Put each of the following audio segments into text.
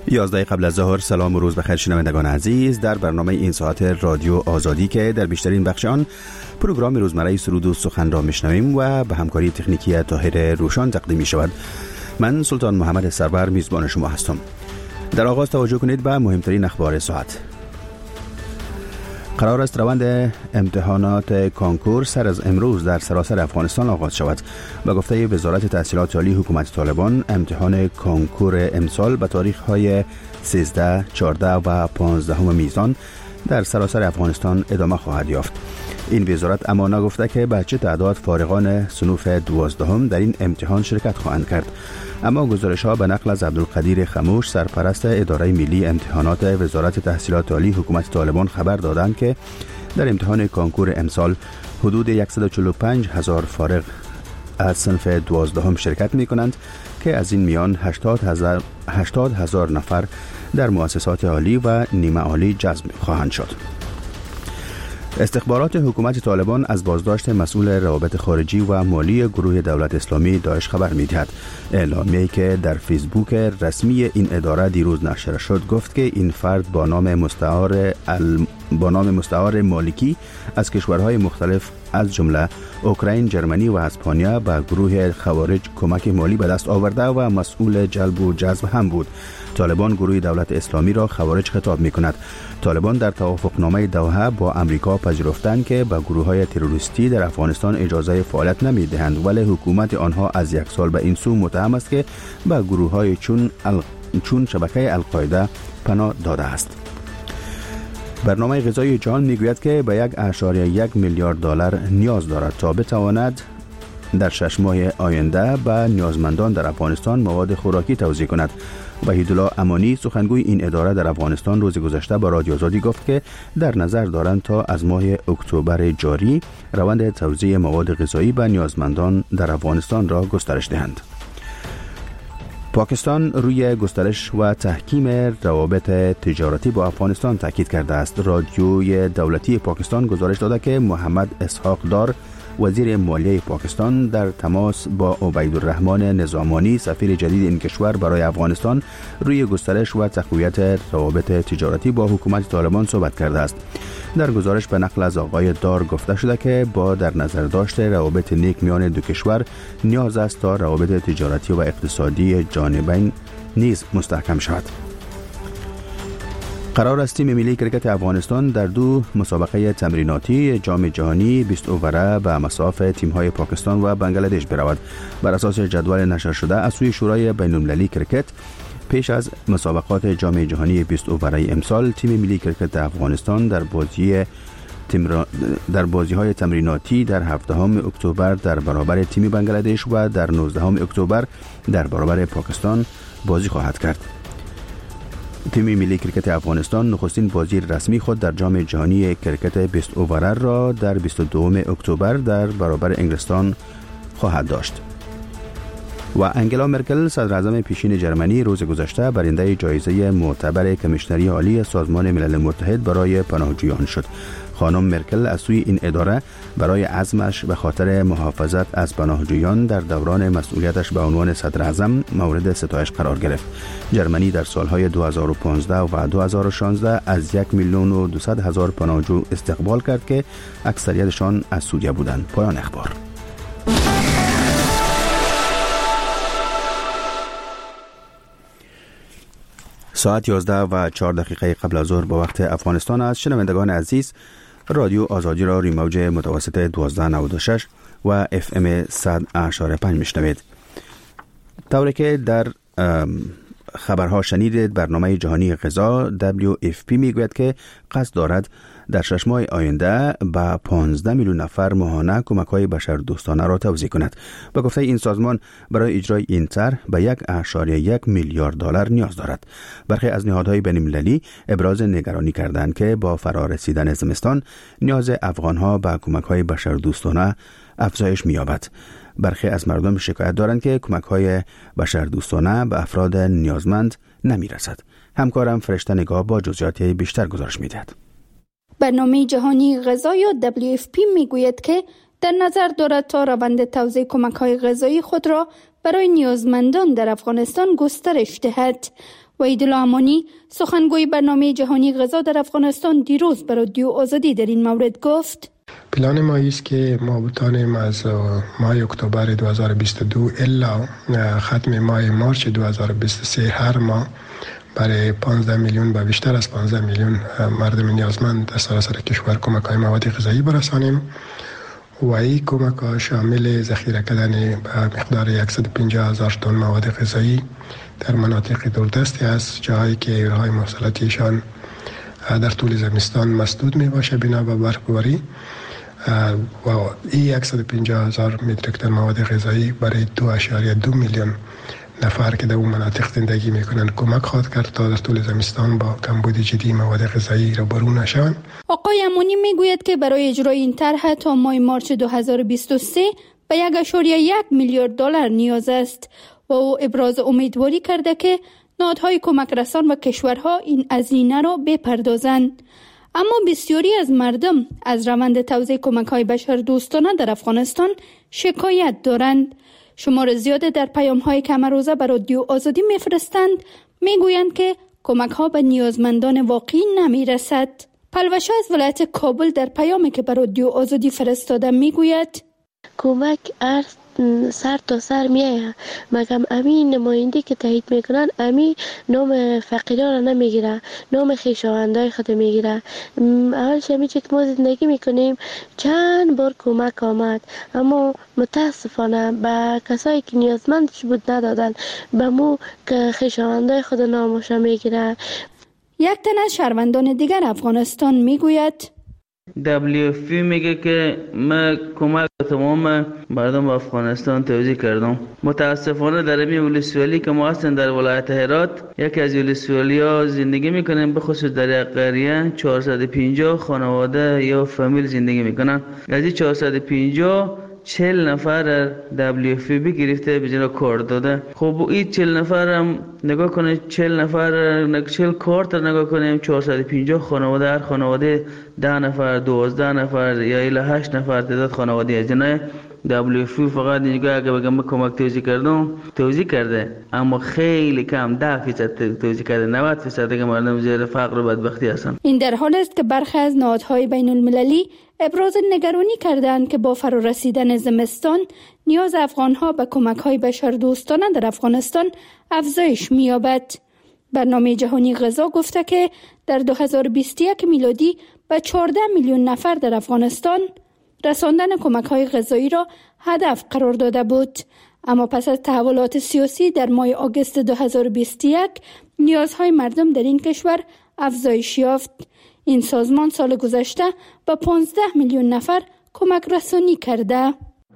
11 قبل از ظهر. سلام و روز بخیر شنوندگان عزیز. در برنامه این ساعت رادیو آزادی که در بیشترین بخش آن پروگرام روزمره سرود و سخن را میشنویم و به همکاری تکنیکی طاهر روشان تقدیم می شود. من سلطان محمد سرور میزبان شما هستم. در آغاز توجه کنید به مهمترین اخبار ساعت. قرار است روند امتحانات کانکور سر از امروز در سراسر افغانستان آغاز شود. به گفته وزارت تحصیلات عالی حکومت طالبان، امتحان کانکور امسال به تاریخ‌های 13، 14 و 15 میزان در سراسر افغانستان ادامه خواهد یافت. این وزارت اما نگفته که به چه تعداد فارغان صنوف 12 در این امتحان شرکت خواهند کرد. اما گزارش‌ها به نقل از عبدالقدیر خموش، سرپرست اداره ملی امتحانات وزارت تحصیلات عالی حکومت طالبان خبر دادند که در امتحان کانکور امسال حدود 145,000 فارغ از صنف 12 شرکت می‌کنند که از این میان 80,000 نفر در مؤسسات عالی و نیمه عالی جذب خواهند شد. استخبارات حکومت طالبان از بازداشت مسئول روابط خارجی و مالی گروه دولت اسلامی داعش خبر می‌دهد. اعلامیه‌ای که در فیسبوک رسمی این اداره دیروز نشر شد گفت که این فرد با نام مستعار مالکی از کشورهای مختلف از جمله اوکراین، جرمنی و اسپانیا به گروه خوارج کمک مالی به دست آورده و مسئول جلب و جذب هم بود. طالبان گروه دولت اسلامی را خوارج خطاب می‌کند. طالبان در توافقنامه دوحه با امریکا پذیرفتند که به گروه‌های تروریستی در افغانستان اجازه فعالیت نمی‌دهند، ولی حکومت آنها از یک سال به این سو متهم است که به گروه‌های چون شبکه القاعده پناه داده است. برنامه غذایی جهان میگوید که به 1.1 میلیارد دلار نیاز دارد تا بتواند در 6 ماه آینده به نیازمندان در افغانستان مواد خوراکی توزیع کند. وحیدالله امانی، سخنگوی این اداره در افغانستان، روز گذشته با رادیو آزادی گفت که در نظر دارند تا از ماه اکتبر جاری روند توزیع مواد غذایی به نیازمندان در افغانستان را گسترش دهند. پاکستان روی گسترش و تحکیم روابط تجارتی با افغانستان تاکید کرده است. رادیوی دولتی پاکستان گزارش داده که محمد اسحاق دار، وزیر مالیه پاکستان، در تماس با عبیدالرحمن نظامانی، سفیر جدید این کشور برای افغانستان، روی گسترش و تقویت روابط تجارتی با حکومت طالبان صحبت کرده است. در گزارش به نقل از آقای دار گفته شده که با در نظر داشت روابط نیک میان دو کشور، نیاز است تا روابط تجارتی و اقتصادی جانبین نیز مستحکم شود. قرار است تیم ملی کرکت افغانستان در 2 مسابقه تمریناتی جام جهانی 20 اووره به مصاف تیم‌های پاکستان و بنگلادش برود. بر اساس جدول نشر شده از سوی شورای بین‌المللی کرکت، پیش از مسابقات جام جهانی 20 اووره امسال، تیم ملی کرکت افغانستان در بازی‌های تمریناتی در 7 اکتبر در برابر تیم بنگلادش و در 19 اکتبر در برابر پاکستان بازی خواهد کرد. تیم ملی کرکت افغانستان نخستین بازی رسمی خود در جام جهانی کرکت 20 اووره را در 22 اکتبر در برابر انگلستان خواهد داشت. و انگلا مرکل، صدر اعظم پیشین جرمنی، روز گذشته برنده جایزه معتبر کمیشنری عالی سازمان ملل متحد برای پناهجویان شد. خانم مرکل از سوی این اداره برای عزمش به خاطر محافظت از پناهجویان در دوران مسئولیتش به عنوان صدر اعظم مورد ستایش قرار گرفت. جرمنی در سالهای 2015 و 2016 از 1,200,000 پناهجو استقبال کرد که اکثریتشان از سوریه بودند. پایان اخبار. ساعت 11:04 قبل از ظهر به وقت افغانستان است. شنوندگان عزیز، رادیو آزادی را روی موج متوسط 1296 و FM 100.5 میشنوید. طوری که در خبرها شنیدید، برنامه جهانی غذا WFP میگوید که قصد دارد در 6 ماه آینده به 15 میلیون نفر ماهانه کمک‌های بشردوستانه را توزیع کند. به گفته این سازمان، برای اجرای این طرح به 1.1 میلیارد دلار نیاز دارد. برخی از نهادهای بین‌المللی ابراز نگرانی کردند که با فرارسیدن زمستان نیاز افغان‌ها به کمک‌های بشردوستانه افزایش می‌یابد. برخی از مردم شکایت دارند که کمک‌های بشردوستانه به افراد نیازمند نمی‌رسد. همکارم فرشته نگاه با جزئیات بیشتر گزارش می‌دهد. برنامه جهانی غذا یا WFP میگوید که در نظر دارد تا روند توزیع کمک‌های غذایی خود را برای نیازمندان در افغانستان گسترش دهد. وحیدالله امانی سخنگوی برنامه جهانی غذا در افغانستان دیروز به رادیو آزادی در این مورد گفت: پلان ما است که ما بتانیم از ماه اکتبر 2022 الا ختم ماه مارچ 2023 هر ماه برای 15 میلیون و بیشتر از 15 میلیون مردم نیازمند در سراسر کشور کمک‌های مواد غذایی برسانیم و این کمک‌ها شامل ذخیره کردن به مقدار 150,000 تن مواد غذایی در مناطق دوردستی است، جایی که راه مواصلاتیشان در طول زمستان مسدود می باشه بنا به برفباری و این 150,000 متریک تن مواد غذایی برای 2.2 میلیون نفر که در اون مناطق زندگی میکنن کمک خواهد کرد تا در طول زمستان با کمبود جدی مواد غذایی روبرو نشوند. آقای امونی میگوید که برای اجرای این طرح تا ماه مارچ 2023 به 1.1 میلیارد دلار نیاز است و او ابراز امیدواری کرده که نهادهای کمک رسان و کشورها این هزینه را بپردازند. اما بسیاری از مردم از روند توزیع کمک‌های بشردوستانه در افغانستان شکایت دارند. شمار زیاده در پیام‌های که روزه به رادیو آزادی می‌فرستند میگویند که کمک‌ها به نیازمندان واقعی نمی‌رسد. پلوشه از ولایت کابل در پیامی که به رادیو آزادی فرستاده میگوید: کمک سر تا سر میایه، مگم امین نماینده که تایید میکنن امی نام فقیران را نمیگیره، نام خویشاوندای خود میگیره. اولش همی که ما زندگی میکنیم چند بار کمک آمد، اما متاسفانه به کسایی که نیازمندش بود ندادن، به مو که خویشاوندای خود نامش میگیره. یک تن از شهروندان دیگر افغانستان میگوید: WFP میگه که من کمک تمام مردم افغانستان توزیع کردم. متاسفانه در این ولسوالی که ما هستیم در ولایت هرات، یکی از ولسوالی‌ها زندگی میکنیم، به خصوص در قریه 450 خانواده یا فامیل زندگی میکنن. از این 450 40 نفر WFP گرفته به جنا کار داده. خب این 40 نفر هم نگاه کنید، 40 نفر 40 کارت نگاه کنیم، 450 خانواده، هر خانواده 10 نفر 12 نفر یا الی 8 نفر تعداد خانواده از جنای WFP فقط اینجا اگه بگم کمک توزیع کردم توزیع کرده، اما خیلی کم 10% توزیع کرده، 90% دیگه مردم زیر فقر و بدبختی هستن. این در حالی است که برخی از نهادهای بین المللی ابراز نگرانی کردند که با فرا رسیدن زمستان نیاز افغانها به کمک‌های بشردوستانه در افغانستان افزایش می‌یابد. برنامه جهانی غذا گفته که در 2021 میلادی به 14 میلیون نفر در افغانستان رساندن کمک‌های غذایی را هدف قرار داده بود. اما پس از تحولات سیاسی در ماه آگوست 2021 نیازهای مردم در این کشور افزایش یافت. این سازمان سال گذشته به 15 میلیون نفر کمک رسانی کرده.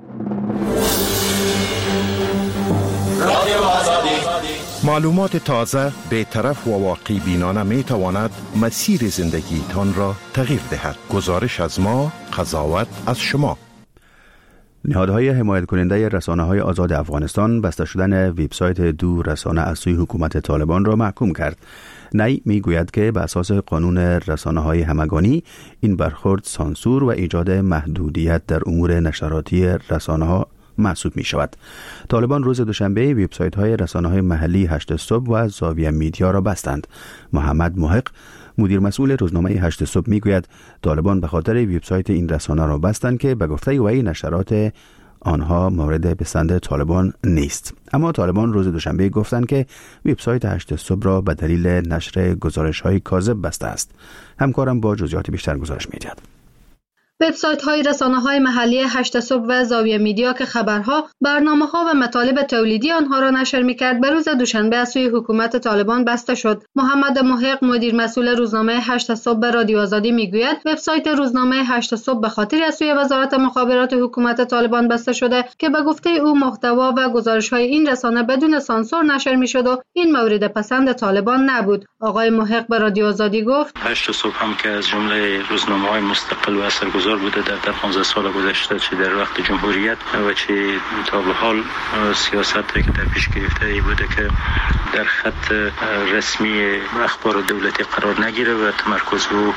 معلومات تازه، بی‌طرف و واقعی بینانه می تواند مسیر زندگی تان را تغییر دهد. گزارش از ما، قضاوت از شما. نهادهای حمایت کننده رسانه‌های آزاد افغانستان بسته شدن وبسایت دو رسانه از سوی حکومت طالبان را محکوم کرد. نی میگوید که به اساس قانون رسانه‌های همگانی این برخورد سانسور و ایجاد محدودیت در امور نشراتی رسانه‌ها محسوب می شود. طالبان روز دوشنبه وبسایت‌های رسانه‌های محلی 8 صبح و زاویه میدیا را بستند. محمد محق مدیر مسئول روزنامه 8 صبح میگوید طالبان به خاطر وبسایت این رسانه را بستند که به گفته وی نشرات آنها مورد پسند طالبان نیست. اما طالبان روز دوشنبه گفتند که وبسایت 8 صبح را به دلیل نشر گزارش‌های کاذب بسته است. همکارم با جزئیات بیشتر گزارش می‌دهد. وبسایت‌های رسانه‌های محلی 8 صبح و زاویه میدیا که خبرها، برنامه‌ها و مطالب تولیدی آنها را نشر می‌کرد، به روز دوشنبه از سوی حکومت طالبان بسته شد. محمد محق مدیر مسئول روزنامه 8 صبح به رادیو آزادی میگوید وبسایت روزنامه 8 صبح به خاطر از سوی وزارت مخابرات حکومت طالبان بسته شده که به گفته او محتوا و گزارش‌های این رسانه بدون سانسور نشر می‌شد و این مورد پسند طالبان نبود. آقای محق به رادیو آزادی گفت 8 صبح هم که از جمله روزنامه‌های مستقل و اثرگذار بوده در 15 سال گذشته، چه در وقت جمهوریت و چه تا به حال سیاستی که در پیش گرفته ای بوده که در خط رسمی اخبار دولتی قرار نگیره و تمرکز رو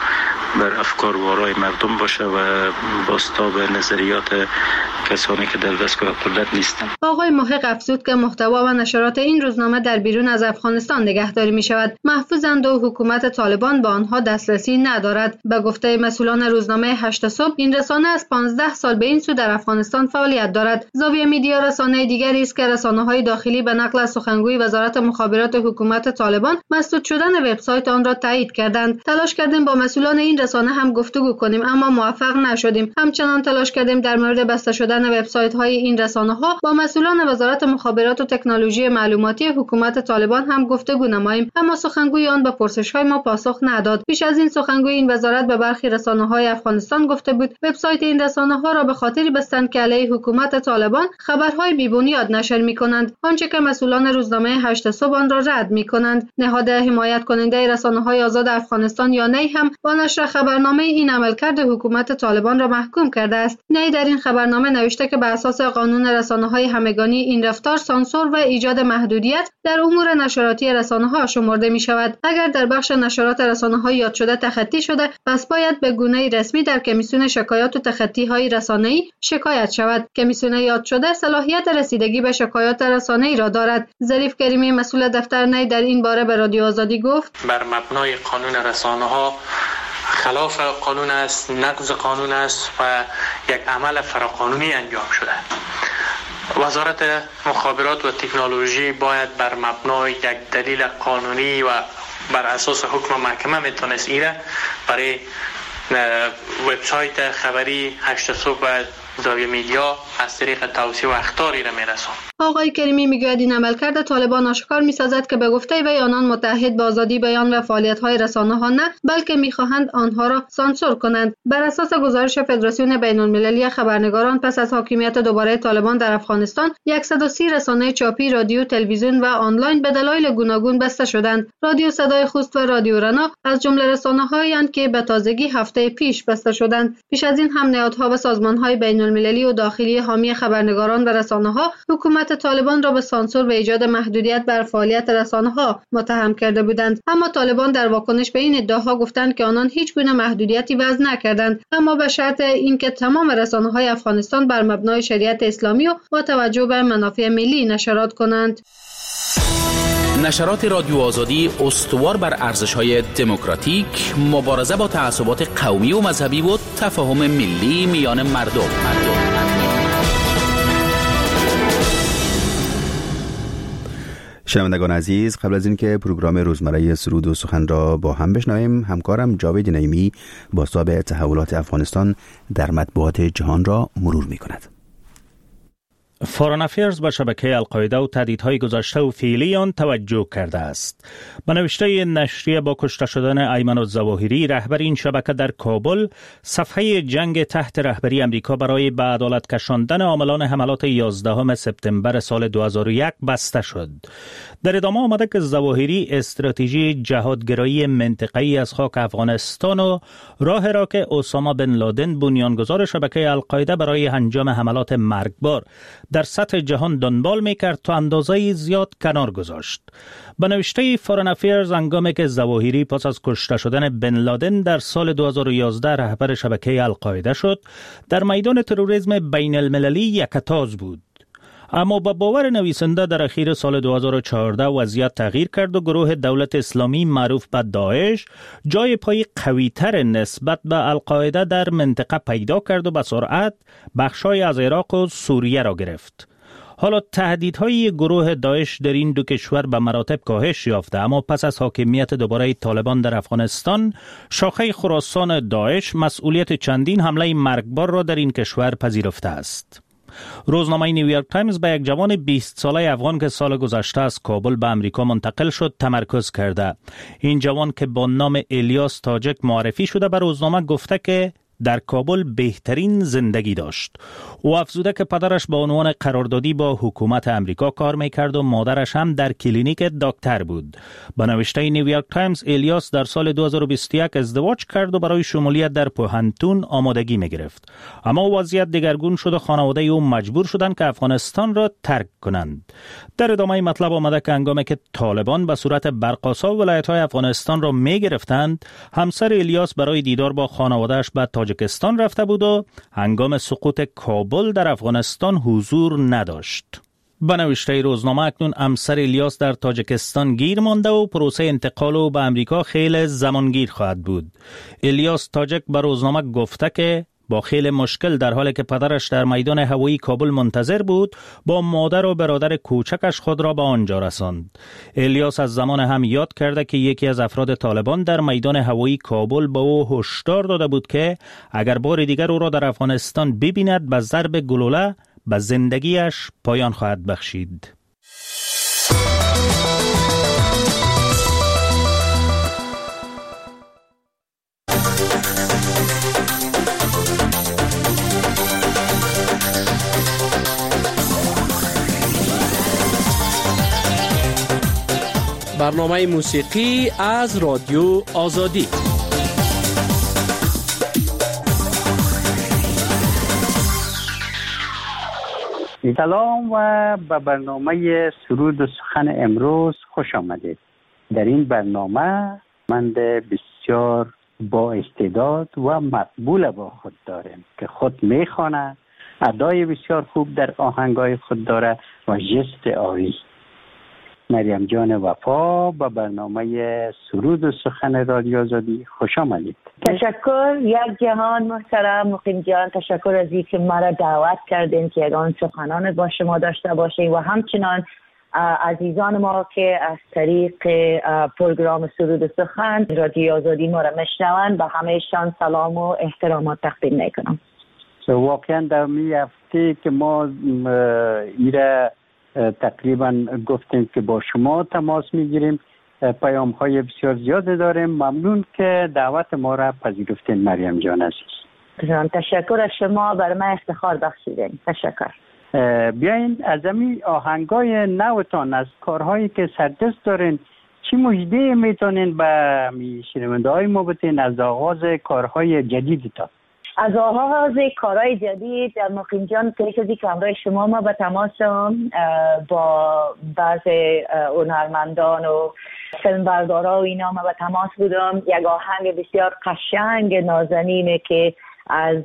بر افکار و آرای مردم باشه و بازتاب نظریات کسانی که در دستگاه قدرت نیستند. آقای محق افزود که محتوا و نشرات این روزنامه در بیرون از افغانستان نگهداری می شود، محفوظند و حکومت طالبان به آنها دسترسی ندارد. به گفته مسئولان روزنامه 8 صبح، این رسانه از 15 سال به این سو در افغانستان فعالیت دارد. زاویه میدیا رسانه دیگری است که رسانه‌های داخلی به نقل از سخنگوی وزارت مخابرات حکومت طالبان مسدود شدن وبسایت آن را تایید کردند. تلاش کردیم با مسئولان این رسانه هم گفتگو کنیم اما موفق نشدیم. همچنان تلاش کردیم در مورد بسته شدن وبسایت‌های این رسانه‌ها با مسئولان وزارت مخابرات و تکنولوژی معلوماتی حکومت طالبان هم گفتگو نماییم، اما سخنگوی آن به پرسش‌های ما پاسخ نداد. پیش از این سخنگوی این وزارت به برخی رسانه‌های افغانستان گفته بود وبسایت این رسانه‌ها را به خاطر بستند که علیه حکومت طالبان خبرهای بی‌بنیاد نشر می‌کنند، آنچه که مسئولان روزنامه 8 صبح آن را رد می‌کنند. نهاد حمایت کننده رسانه‌های آزاد افغانستان یا نی هم با نشر خبرنامه این عملکرد حکومت طالبان را محکوم کرده است. نی در این خبرنامه نوشته که بر اساس قانون رسانه‌های همگانی این رفتار سانسور و ایجاد محدودیت در امور نشراتی رسانه‌ها شمرده می‌شود. اگر در بخش نشرات رسانه‌های یاد شده تخطی شده، پس باید به گونه رسمی در کمیسیون شکایات و تخطی‌های رسانه‌ای شکایت شود. کمیسیون یاد شده صلاحیت رسیدگی به شکایات رسانه‌ای را دارد. ظریف کریمی مسئول دفتر نی در این باره به رادیو آزادی گفت: بر مبنای قانون رسانه‌ها خلاف قانون است، نقض قانون است و یک عمل فراقانونی انجام شده. وزارت مخابرات و تکنولوژی باید بر مبنای یک دلیل قانونی و بر اساس حکم محکمه میتونست ایره برای وبسایت خبری 8 صبح و زاویه میدیا از طریق توصیه و اخطاری را میرسون. آقای کریمی میگوید این عملکرد طالبان آشکار میسازد که به گفته وی آنان متحد به آزادی بیان و فعالیت‌های رسانه‌ها نه، بلکه میخواهند آنها را سانسور کنند. بر اساس گزارش فدراسیون بین‌المللی خبرنگاران، پس از حاکمیت دوباره طالبان در افغانستان 130 رسانه چاپی، رادیو، تلویزیون و آنلاین به دلایل گوناگون بسته شدند. رادیو صدای خوست و رادیو رنا از جمله رسانه‌هایی که به تازگی هفته پیش بسته شدند. پیش از این هم نهادها و سازمان‌های بین‌المللی و داخلی حامی خبرنگاران و رسانه‌ها حکومت طالبان را به سانسور و ایجاد محدودیت بر فعالیت رسانه‌ها متهم کرده بودند. اما طالبان در واکنش به این ادعاها گفتند که آنان هیچ گونه محدودیتی وضع نکردند، اما به شرط اینکه تمام رسانه‌های افغانستان بر مبنای شریعت اسلامی و با توجه به منافع ملی نشرات کنند. نشرات رادیو آزادی استوار بر ارزش‌های دموکراتیک، مبارزه با تعصبات قومی و مذهبی و تفاهم ملی میان مردم. شنوندگان عزیز، قبل از اینکه پروگرام روزمره سرود و سخن را با هم بشنویم، همکارم جاوید نعیمی با سابقه تحولات افغانستان در مطبوعات جهان را مرور می‌کند. فارن افیرز به شبکه القاعده و تهدیدهای گذشته و فعلی آن توجه کرده است. به نوشته نشریه، با کشته شدن ایمن الظواهری، رهبر این شبکه در کابل، صفحه جنگ تحت رهبری امریکا برای به عدالت کشاندن عاملان حملات 11 سپتامبر سال 2001 بسته شد. در ادامه آمده که ظواهری استراتژی جهادگرایی منطقه‌ای از خاک افغانستان و راه را که اسامه بن لادن بنیانگذار شبکه القاعده برای انجام حملات مرگبار در سطح جهان دنبال میکرد تا اندازه زیاد کنار گذاشت. به نوشته فارن افیرز، هنگامی که ظواهری پس از کشته شدن بن لادن در سال 2011 رهبر شبکه القاعده شد، در میدان تروریسم بین المللی یکتاز بود. اما با باور نویسنده در اخیر سال 2014 وضعیت تغییر کرد و گروه دولت اسلامی معروف به داعش جای پای قوی‌تر نسبت به القاعده در منطقه پیدا کرد و به سرعت بخشای از عراق و سوریه را گرفت. حالا تهدیدهای گروه داعش در این دو کشور به مراتب کاهش یافته، اما پس از حاکمیت دوباره طالبان در افغانستان، شاخه خراسان داعش مسئولیت چندین حمله مرگبار را در این کشور پذیرفته است. روزنامه نیویورک تایمز به یک جوان 20 ساله افغان که سال گذشته از کابل به امریکا منتقل شد تمرکز کرده. این جوان که با نام الیاس تاجک معرفی شده به روزنامه گفته که در کابل بهترین زندگی داشت. او افزوده که پدرش به عنوان قراردادی با حکومت امریکا کار میکرد و مادرش هم در کلینیک دکتر بود. به نوشته نیویورک تایمز، الیاس در سال 2021 ازدواج کرد و برای شمولیت در پوهنتون آمادگی میگرفت. اما وضعیت دگرگون شد و خانواده او مجبور شدند که افغانستان را ترک کنند. در ادامه مطلب آمده که هنگامی که طالبان به صورت برق‌آسا ولایت‌های افغانستان را می‌گرفتند، همسر الیاس برای دیدار با خانواده‌اش به تاجیکستان رفته بود و هنگام سقوط کابل در افغانستان حضور نداشت. به نوشته روزنامه اکنون همسر الیاس در تاجیکستان گیر مانده و پروسه انتقال او به امریکا خیلی زمانگیر خواهد بود. الیاس تاجک به روزنامه گفته که با خیلی مشکل در حالی که پدرش در میدان هوایی کابل منتظر بود، با مادر و برادر کوچکش خود را به آنجا رساند. الیاس از زمان هم یاد کرده که یکی از افراد طالبان در میدان هوایی کابل به او هشدار داده بود که اگر بار دیگر او را در افغانستان ببیند به ضرب گلوله به زندگیش پایان خواهد بخشید. برنامه موسیقی از رادیو آزادی. سلام و به برنامه سرود و سخن امروز خوش آمدید. در این برنامه من بسیار با استعداد و مقبول با خود دارم که خود میخواند، ادای بسیار خوب در آهنگای خود داره و جست عالی. مریم جان وفا با برنامه سرود و سخن رادیو آزادی خوش آمدید. تشکر یک جهان محترم مقیم جان، تشکر از اینکه ما را دعوت کردین که یگان سخنان با شما داشته باشیم و همچنان عزیزان ما که از طریق پروگرام سرود و سخن رادیو آزادی ما را میشنوند، به همهشان سلام و احترامات تقدیم میکنم. واقعا در می هفته که ما ایره تقریبا گفتیم که با شما تماس میگیریم، پیام های بسیار زیاده داریم. ممنون که دعوت ما را پذیرفتین مریم جان عزیز. تشکر از شما، بر من افتخار بخشیدین. تشکر. بیاین از این آهنگای نوتان، از کارهایی که سردست دارین، چی مژده میتونین به شنونده های ما بتین از آغاز کارهای جدیدتان؟ از آغاز کارهای جدید مقیم جان، پیش از اینکه همراه شما ما به تماسم با بعضی هنرمندان و فیلمبردارا و اینا ما به تماس بودم. یک آهنگ بسیار قشنگ نازنینه که از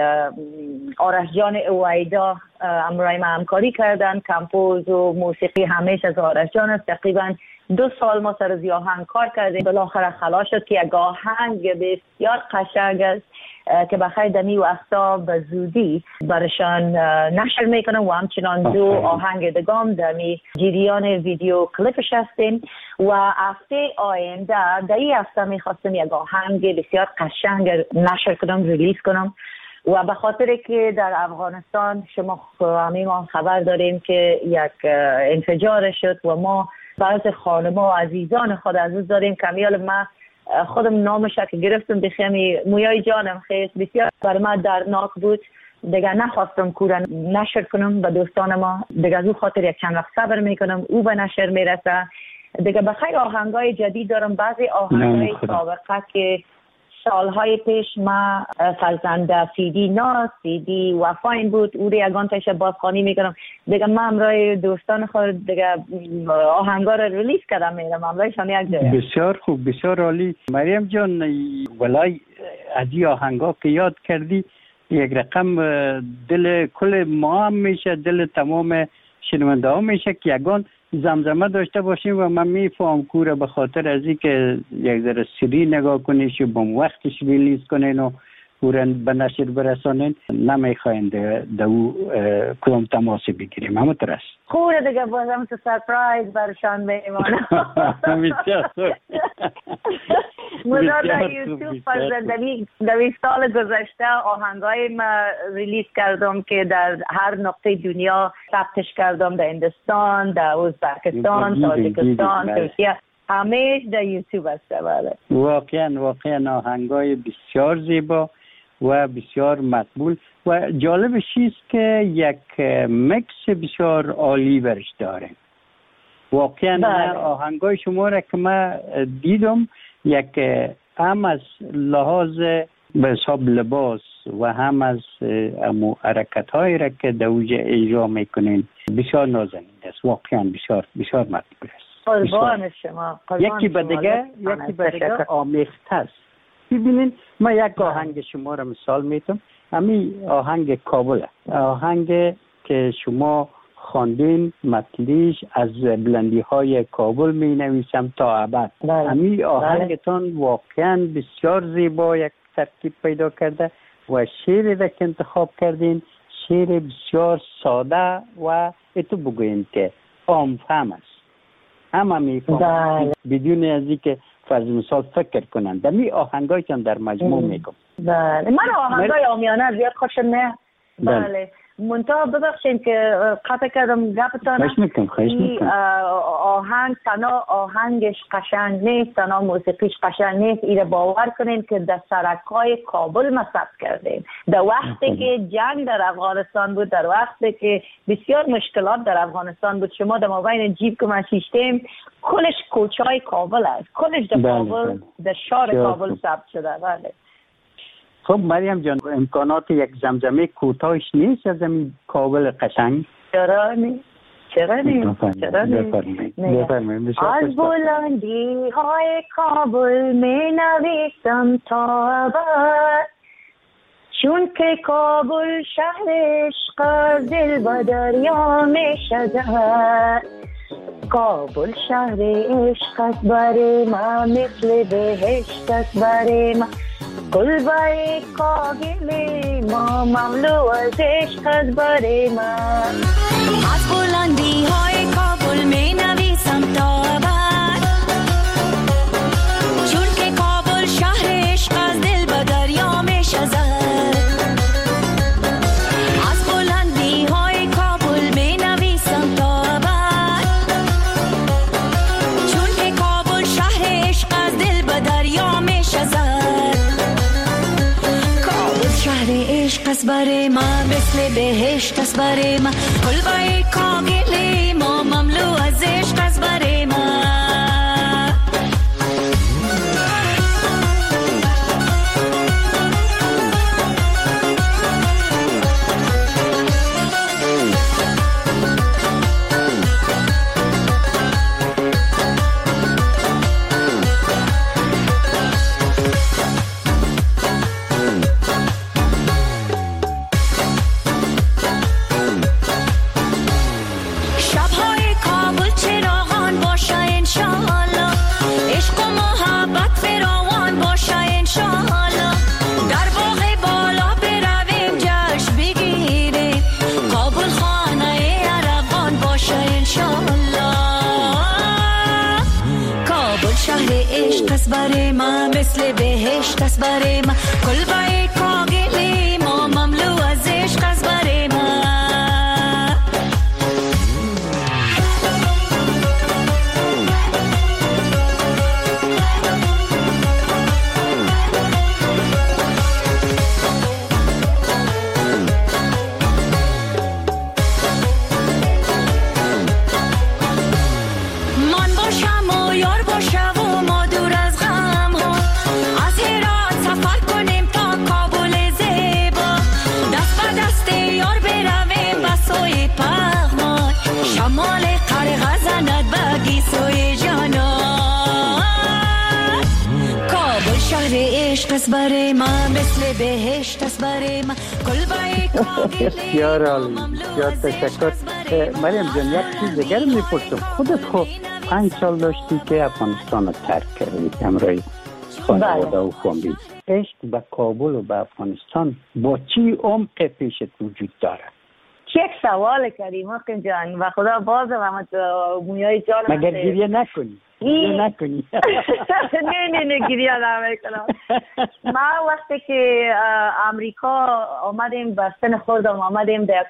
آرش جان اویدا همراه ما همکاری کردن، کمپوز و موسیقی همیشه از آرش جان است. تقریبا 2 سال ما سر از آهنگ کار کردیم، بالاخره خلاص شد که یک آهنگ بسیار قشنگ است که بخیر دمی و وقتا به زودی برشان نشر میکنم و همچنان 2 آهنگ دگام دمی جریان ویدیو کلیپش هستیم و هفته آینده در این هفته میخواستم یک آهنگ بسیار قشنگ نشر کنم، ریلیز کنم و به خاطر که در افغانستان شما همه ما خبر داریم که یک انفجار شد و ما بعض خانما و عزیزان خود عزیز داریم. کمیال ما خودم نامش که گرفتم بخیمی مویای جانم خیلی بسیار بر من دردناک بود. دیگه نخواستم کورن نشر کنم به دوستان ما، دیگه از او خاطر یک چند وقت صبر میکنم او به نشر میرسه. دیگه بخیر آهنگای جدید دارم، بعضی آهنگای سابقه که سالهای پیش ما فرزند سیدی ناز سیدی وفاین بود او یگان تایش بازخوانی میکنم. دیگه من همراه دوستان خود دیگه آهنگا رو ریلیز کردم، میرم همراهشان یک جای. بسیار خوب، بسیار عالی. مریم جان، ولای از این آهنگا که یاد کردی یک رقم دل کل ما هم میشه، دل تمام شنونده ها میشه که یگان زمزمه داشته باشیم و من میفهم کوره به خاطر از این که یک ذره سری نگاه کنیش و با وقتش ریلیز کنین و کورن به نشر برسانین، نمیخواین در او کدام تماسی بگیریم. همه ترست خوره دیگه بازم تو سرپرایز برشان میمانم. مدار در یوتیوب در سال گذشته آهنگای ما ریلیز کردم که در هر نقطه دنیا ثبتش کردم، در هندوستان، در ازبکستان، تاجیکستان، ترکیه، همه در یوتیوب هسته. واقعا آهنگای بسیار زیبا و بسیار مقبول و جالبش است که یک مکس بسیار عالی برش داره. واقعا آهنگای شما را که من دیدم یک هم از لحاظ به حساب لباس و هم از حرکت هایی را که دوجه اجرا میکنین بسیار نازنین است. واقعا بسیار بسیار مقبول است. قربان شما. یکی به دیگه آمیخته است. ببینین من یک آهنگ شما را مثال میتونم. همین آهنگ کابل، آهنگ که شما خواندین مطلیش از بلندی های کابل می نویسم تا ابد. همین آهنگتان واقعا بسیار زیبا یک ترکیب پیدا کرده و شعری را که انتخاب کردین شعر بسیار ساده و اتو بگوین که عام فهم است. همه میفهمند بدون از اینکه فرض مثال فکر کنند. می آهنگایتان در مجموع میگم. بله من آهنگای عامیانه زیاد خوشم نه. بله منتها ببخشین که قطع کردم گپتان. این آهنگ تنها آهنگش قشنگ نیست، تنها موسیقیش قشنگ نیست. ایره باور کنین که در سرکای کابل مصرف کردیم. در وقتی که جنگ در افغانستان بود، در وقتی که بسیار مشکلات در افغانستان بود، شما در مابین جیب که من شیشتیم کلش کوچای کابل است، کلش در کابل در شهر کابل ثبت شده. بله خب مریم جان امکانات یک زمزمه کوتاهش نیست از این کابل قشنگ؟ چرا نیست؟ از بلندی های کابل می نویسم تا ابد، چون که کابل شهر عشق از دل و دریا می شود. کابل شهر عشق است بر ما، مثل بهشت است بر ما. قلبه کاغل ما مملو از عشق از بر ما. از بلندی های کابل می نویسم تا ابد، چون که کابل شهر عشق از دل به دریا می شود. از بلندی های کابل می نویسم تا ابد، چون که کابل شهر عشق از دل به دریا می شود. عشق است بر ما، مثل بهشت است بر ما. قلبه کاغل ما مملو از عشق است بر ما. بر ما مثل بهشت است بر ما. قلبه کاغل ما مملو از عشق است بر ما. من باشم و یار باشم و ما دور از غم ها، از هرات سفر کنیم تا کابل زیبا. دست به دست یار برویم به سوی پغمان، شمال قرق زند به گیسوی جانان. کابل شهر عشق است بر ما، مثل بهشت است بر ما. قلبه بسیار عالی، بسیار تشکر. مریم جان یک چیز دیگر میپرسم، خودت خب 5 سال داشتی که افغانستان رو ترک کردی همراه خانواده و فامیل. عشق به کابل و به افغانستان با چی عمق پیشت وجود داره؟ یک سوال کردیم حقیم جان و خدا بازم همت مویای جان مگر گریه نکنی؟ نکنی. نه گریه نمیکنم. ما وقتی که امریکا آمدیم به سن خودم، آمدیم در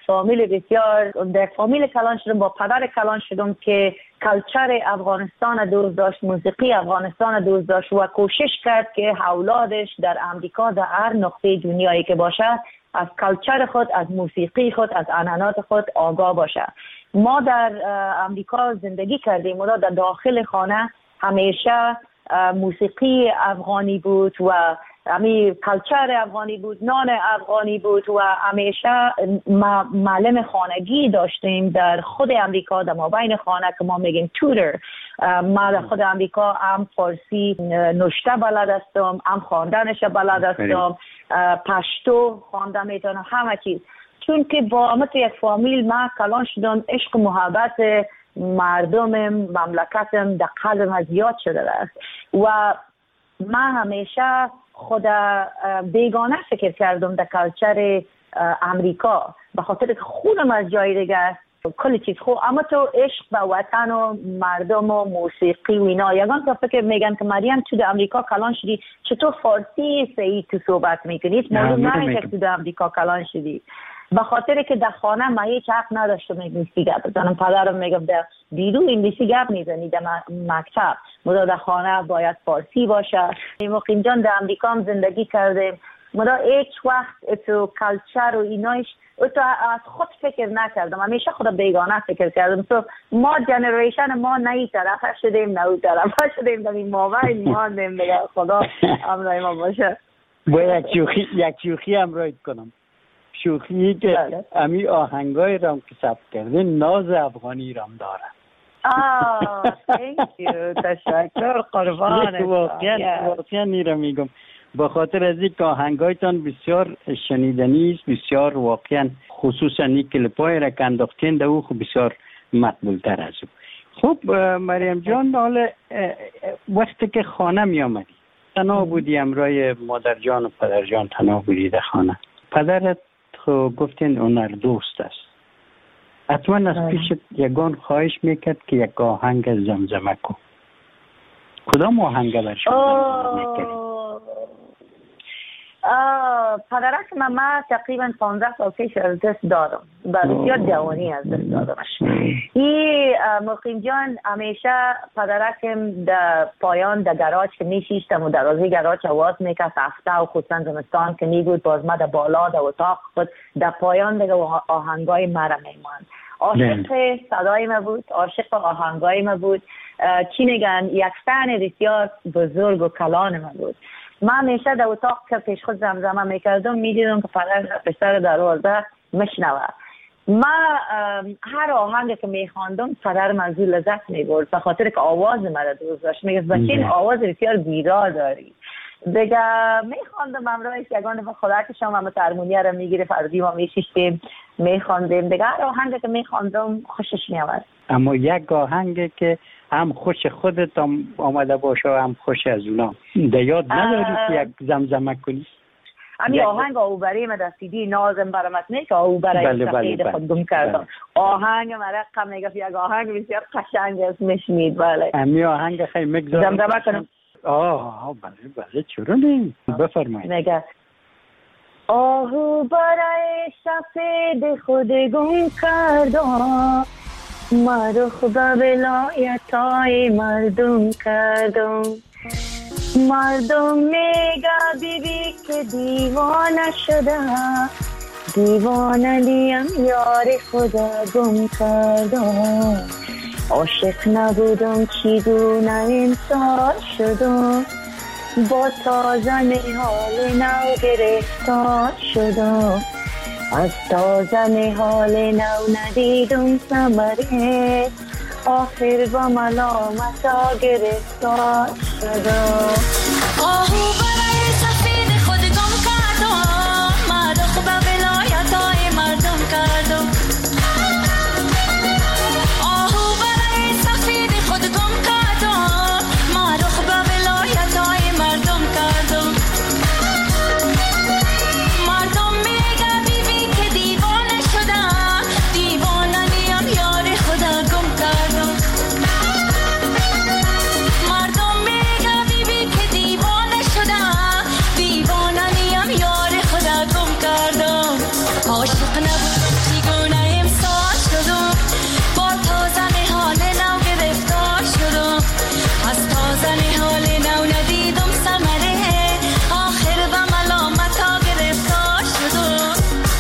فامیل کلان شدم، با پدر کلان شدم که کلچر افغانستان دوست داشت، موسیقی افغانستان دوست داشت و کوشش کرد که اولادش در امریکا در هر نقطه دنیایی که باشه از کلچر خود، از موسیقی خود، از عنعنات خود آگاه باشه. ما در امریکا زندگی کردیم و در داخل خانه همیشه موسیقی افغانی بود و همی کلچر افغانی بود، نان افغانی بود و همیشه معلم خانگی داشتیم در خود امریکا، در مابین خانه که ما میگیم توتر. ما در خود امریکا هم فارسی نوشته بلد هستم، هم خواندنش بلد هستم، پشتو خوانده میتونم، همه چیز. چون که با همه یک فامیل ما کلان شدم، عشق و محبت مردم مملکتم در قلبم زیاد شده است و من همیشه خود بیگانه فکر کردم در کلچر امریکا، به خاطر که خونم از جای دیگه است، کلی چیز خوب. اما تو عشق به وطن و مردم و موسیقی و اینا، یگان تا فکر میگن که مریم تو در امریکا کلان شدی، چطور فارسی صحیح تو صحبت میکنی؟ معلوم نه که تو در امریکا کلان شدی. به خاطر که در خانه ما هیچ حق نداشتم انگلیسی گپ بزنم. پدرم میگفت در بیرون انگلیسی گپ میزنی، در مکتب مدا در خانه باید فارسی باشه. مقیم جان در امریکا هم زندگی کردیم، مدا هیچ وقت تو کلچر و اینایش تو از خود فکر نکردم، همیشه خود بیگانه فکر کردم. تو ما جنریشن ما نه این طرف شدیم نه اون طرف شدیم، در این موبایل ماندیم دیگه. خدا امرای ما باشه. با یک شوخی امرایت کنم، شوخی که امی آهنگای رام که ثبت کرده ناز افغانی رام داره. thank you. تشکر قربانت. واقعا نیرم میگم با خاطر از این که آهنگایتان بسیار شنیدنی است، بسیار واقعا خصوصا این کلیپای را که انداختین در او بسیار مقبول تر از او. خب مریم جان، حالا وقتی که خانه می آمدی تنها بودی همراه مادر جان و پدر جان، تنها بودی در خانه، پدرت خب گفتین هنر دوست است، حتما از پیشت یگان خواهش میکرد که یک آهنگ زمزمه کن. کدام آهنگ بر شما میکردی؟ پدرک ما تقریبا 15 سال پیش از دست دادم، بسیار جوانی از دست دادمش. این مقیم جان همیشه پدرکم در پایان در گراج که میشیشتم و در رازی گراج آواز میکرد، هفته و خودسن زمستان که میگود باز ما در بالا در اتاق خود در پایان دیگه آهنگای مرا میمان. عاشق صدای ما بود، عاشق آهنگای ما بود. چی میگن، یک فن بسیار بزرگ و کلان ما بود. من همیشه در اتاق که پیش خود زمزمه میکردم میدیدم که پسر در آورده مشنوه. من هر آهنگ که میخواندم پدرم از او لذت میبرد، به خاطر که آواز مرا دوست داشت. میگه بچه این آواز بسیار گیرا داری. دیگه میخواندم امروز یگانه به خدا که شما ترمونیه رو میگیره، فردی ما میشیشتیم میخواندیم. دیگه هر آهنگ که میخواندم خوشش میامد. اما یک آهنگ که هم خوش خودت آمده باشه و هم خوش از اونا در یاد نداری که یک زمزمه کنی؟ همی آهنگ آوبری ما در سیدی نازم برامت نه که آوبری سفید خود گم کردم. آهنگ مرقم میگفت یک آهنگ بسیار قشنگ است میشنید. بله همی آهنگ خیلی مگذارم زمزمه کنم. بله چرا نیم بفرمایید. میگه آهو برای سفید خود گم کردم، مرخ به ولایتای مردم کردم. مردم میگه بیبی که دیوانه شده، دیوانه لیم یار خدا گم کردم. عاشق نبودم چیگونه انسان شدم، با تازه حال نو گرفتار شدم. از تازه حال نو ندیدم ثمره، آخر با ملامتا گرفتار شدم. آهو برای سفید خود گم کردم، مرخ به ولایتای مردم کردم. آهو برای سفید خود گم کردم، مرخ به ولایتای مردم کردم. مردم میگه بیبی که دیوانه شده، دیوانه نیم یار خدا گم کردم. عاشق نبودم چگونه امسال شدم با تازه حال نو گرفتار شدم از تازه حال نو ندیدم ثمره آخر به ملامت ها گرفتار شدم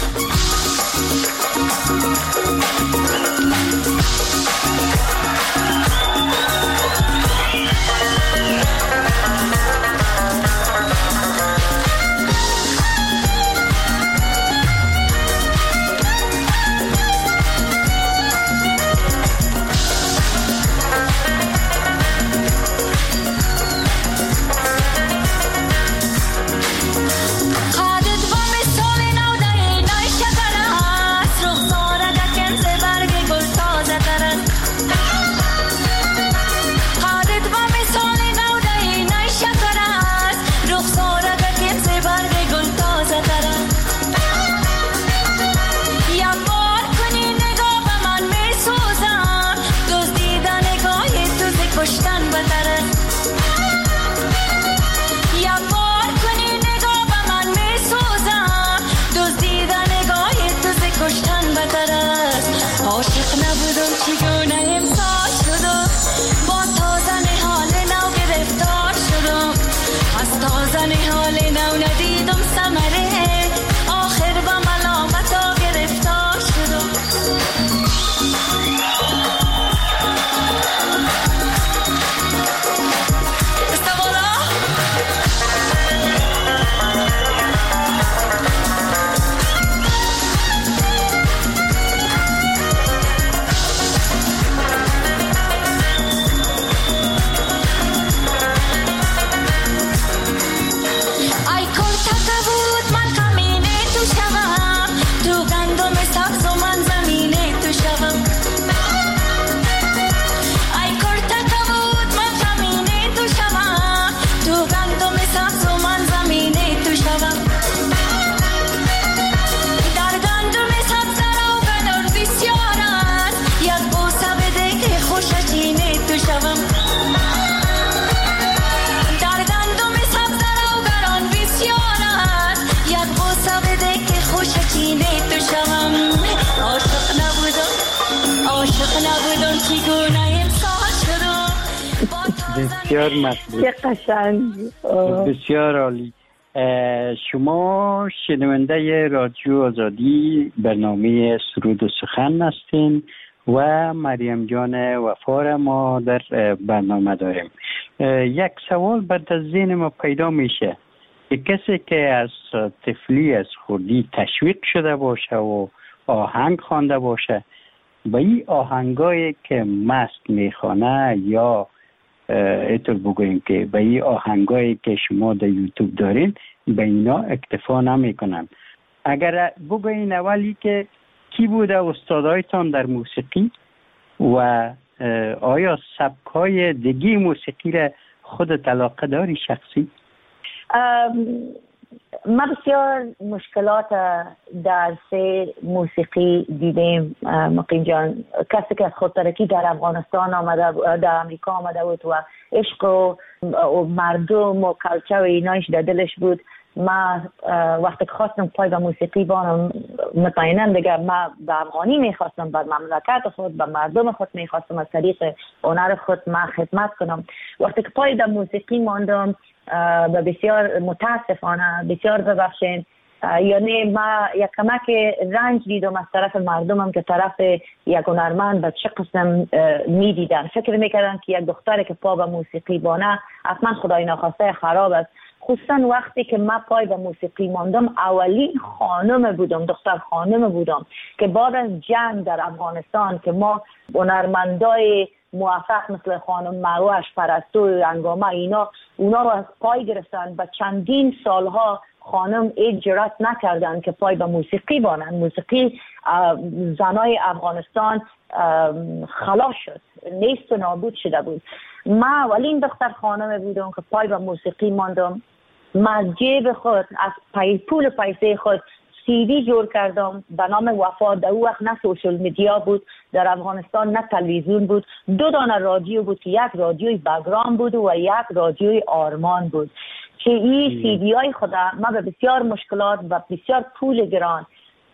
بسیار مطلوب، بسیار عالی. شما شنونده رادیو آزادی برنامه سرود و سخن هستین و مریم جان وفا ما در برنامه داریم. یک سوال بعد از ذهن ما پیدا میشه که کسی که از طفلی از خردی تشویق شده باشه و آهنگ خوانده باشه، به این آهنگایی که مست میخوانه یا اینطور بگوییم که به این آهنگایی که شما در یوتیوب دارین به اینا اکتفا نمی کنن. اگر بگوین اولی که کی بوده استادایتان در موسیقی و آیا سبکای دیگه موسیقی را خودت علاقه داری شخصی؟ ما بسیار مشکلات در موسیقی دیدیم مقیم جان. کسی که از خودترکی در افغانستان آمده، در امریکا آمده بود و عشق و مردم و کلچر و اینایش در دلش بود. ما وقتی که خواستم پای به موسیقی بانم، مطمئنا دیگه ما به افغانی میخواستم، به مملکت خود، به مردم خود میخواستم از طریق هنر خود ما خدمت کنم. وقتی که پای به موسیقی ماندم و بسیار متاسفانه، بسیار ببخشین، یعنی ما یک کمک رنج دیدم از طرف مردمم که طرف یک هنرمند به چه قسم میدیدن. فکر میکردن که یک دختری که پا به موسیقی بانه حتما خدای ناخواسته خراب است. خصوصا وقتی که من پای به موسیقی ماندم، اولین خانم بودم، دختر خانم بودم که بعد از جنگ در افغانستان که ما هنرمندای موفق مثل خانم مروش، پرستو، انگامه، اونا رو از پای گرفتن و چندین سالها خانم جرأت نکردن که پای به موسیقی بانن. موسیقی زنای افغانستان خلاص شد، نیست و نابود شده بود. ما اولین دختر خانم بودم که پای به موسیقی ماندم. من از جیب خود، از پول پیسه خود CD جور کردم به نام وفا. در اون وقت نه سوشل میدیا بود در افغانستان، نه تلویزیون بود. 2 دانه رادیو بود که یک رادیوی بگرام بود و یک رادیوی آرمان بود که این CD های خدا ما به بسیار مشکلات و بسیار پول گران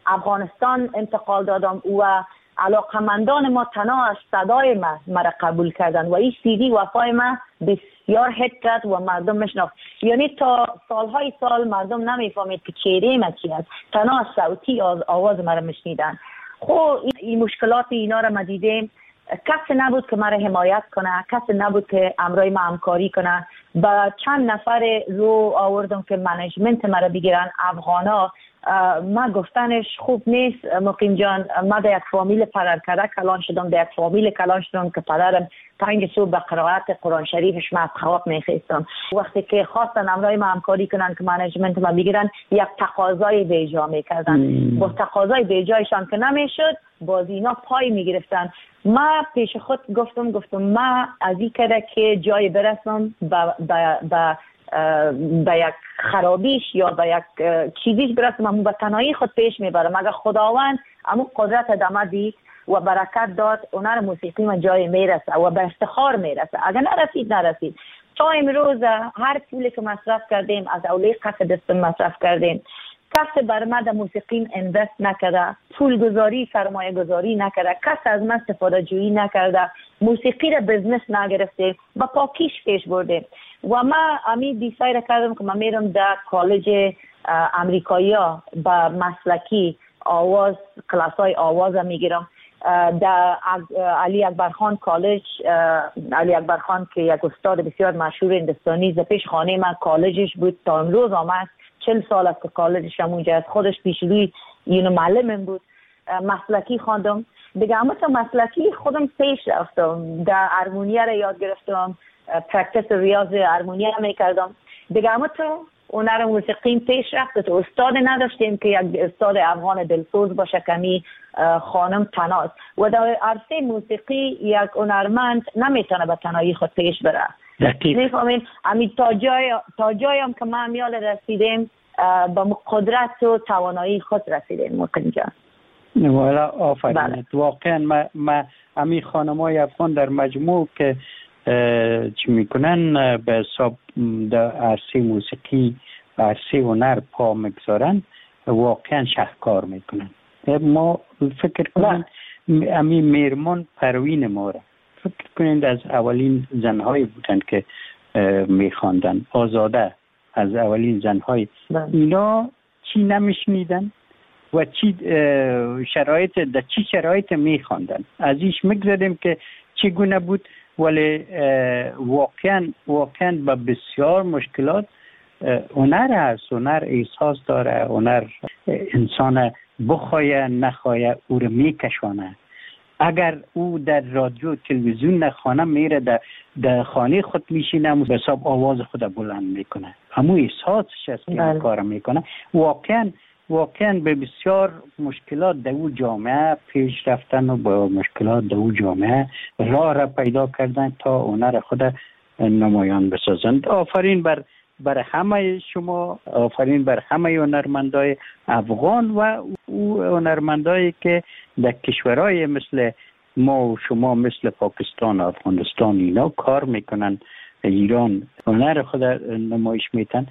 افغانستان انتقال دادم و علاقمندان ما تنها از صدای مرا قبول کردن و این CD وفای ما بسیار هیت کرد و مردم میشناخت. یعنی تا سالهای سال مردم نمیفهمید که چهره ما چی است، تنها از صوتی آواز مرا میشنیدن. خب این مشکلات اینا را ما دیدیم، کسی نبود که مرا حمایت کنه، کسی نبود که امرای ما همکاری کنه. با چند نفر رو آوردم که منیجمنت مرا بگیرن، افغانا. ما گفتنش خوب نیست مقیم جان، ما در یک فامیل پدرکده کلان شدم، در یک فامیل کلان شدم که پدرم 5 صبح به قرائت قرآن شریفش ما از خواب میخیستم. وقتی که خواستن امرای ما همکاری کنن که منیجمنت ما بگیرن، یک تقاضای بیجا میکردن. با تقاضای بیجایشان که نمیشد، باز اینا پای میگرفتن. ما پیش خود گفتم ما از این کده که جای برسم به یک خرابیش یا به یک چیزیش برسم، همون به تنهایی خود پیش میبرم. اگر خداوند همون قدرت دمه دید و برکت داد، هنر موسیقی من جای میرسه و به افتخار میرسه. اگر نرسید تا امروز هر پولی که مصرف کردیم از اولی قصد دست مصرف کردیم، کسی بر ما در موسیقی انوست نکرده، پول گذاری سرمایه گذاری نکرده، کسی از ما استفاده جویی نکرده، موسیقی را بزنس نگرفته، با پاکیش پیش برده. و ما امی دیساید کردم که من میرم در کالج امریکایی ها با مسلکی آواز، کلاسای آواز میگیرم. در علی اکبر خان کالج، علی اکبر خان که یک استاد بسیار مشهور هندوستانی، ز پیش خانه من کالجش بود، تا امروز آمد 40 سال است که کالجش همونجا است. خودش پیش روی معلمم بود. مسلکی خواندم دیگه. اما تا مسلکی خودم پیش رفتم، در هارمونیا را یاد گرفتم، پرکتیس ریاض هارمونیا میکردم دیگه. اما تو هنر موسیقی پیش رفت، تو استاد نداشتیم که یک استاد افغان دلسوز باشه، کمی خانم تناست. و در عرصه موسیقی یک هنرمند نمیتونه به تنهایی خود پیش بره. میفهمین؟ امی تا جایم که ما امیال رسیدیم، با قدرت و توانایی خود رسیدیم مقیم جان. والا آفرین. واقعا ما امی خانمای افغان در مجموع که چی میکنن به حساب در عرصه موسیقی و عرصه هنر پا میگذارن، واقعا شهکار میکنن. ما فکر کنیم امی میرمان پروین ما را فکر کنید از اولین زنهایی بودن که میخواندن، آزاده از اولین زنهای. اینا چی نمیشنیدن و چی شرایط میخواندن، از ایش میگذاریم که چگونه بود. ولی واقعا با بسیار مشکلات هنر هست. هنر احساس داره، هنر انسان بخواه نخواه او رو میکشانه. اگر او در رادیو تلویزیون نخوانه، میره در خانه خود میشینه، به حساب آواز خود بلند میکنه. همو احساسش است که این کار میکنه. واقعا به بسیار مشکلات در او جامعه پیش رفتن و با مشکلات در او جامعه راه را پیدا کردن تا هنر خود نمایان بسازند. آفرین بر همه شما، آفرین بر همه هنرمندای افغان و او هنرمندایی که در کشورهای مثل ما و شما، مثل پاکستان، افغانستان، اینا کار میکنن، ایران هنر خود نمایش میتن.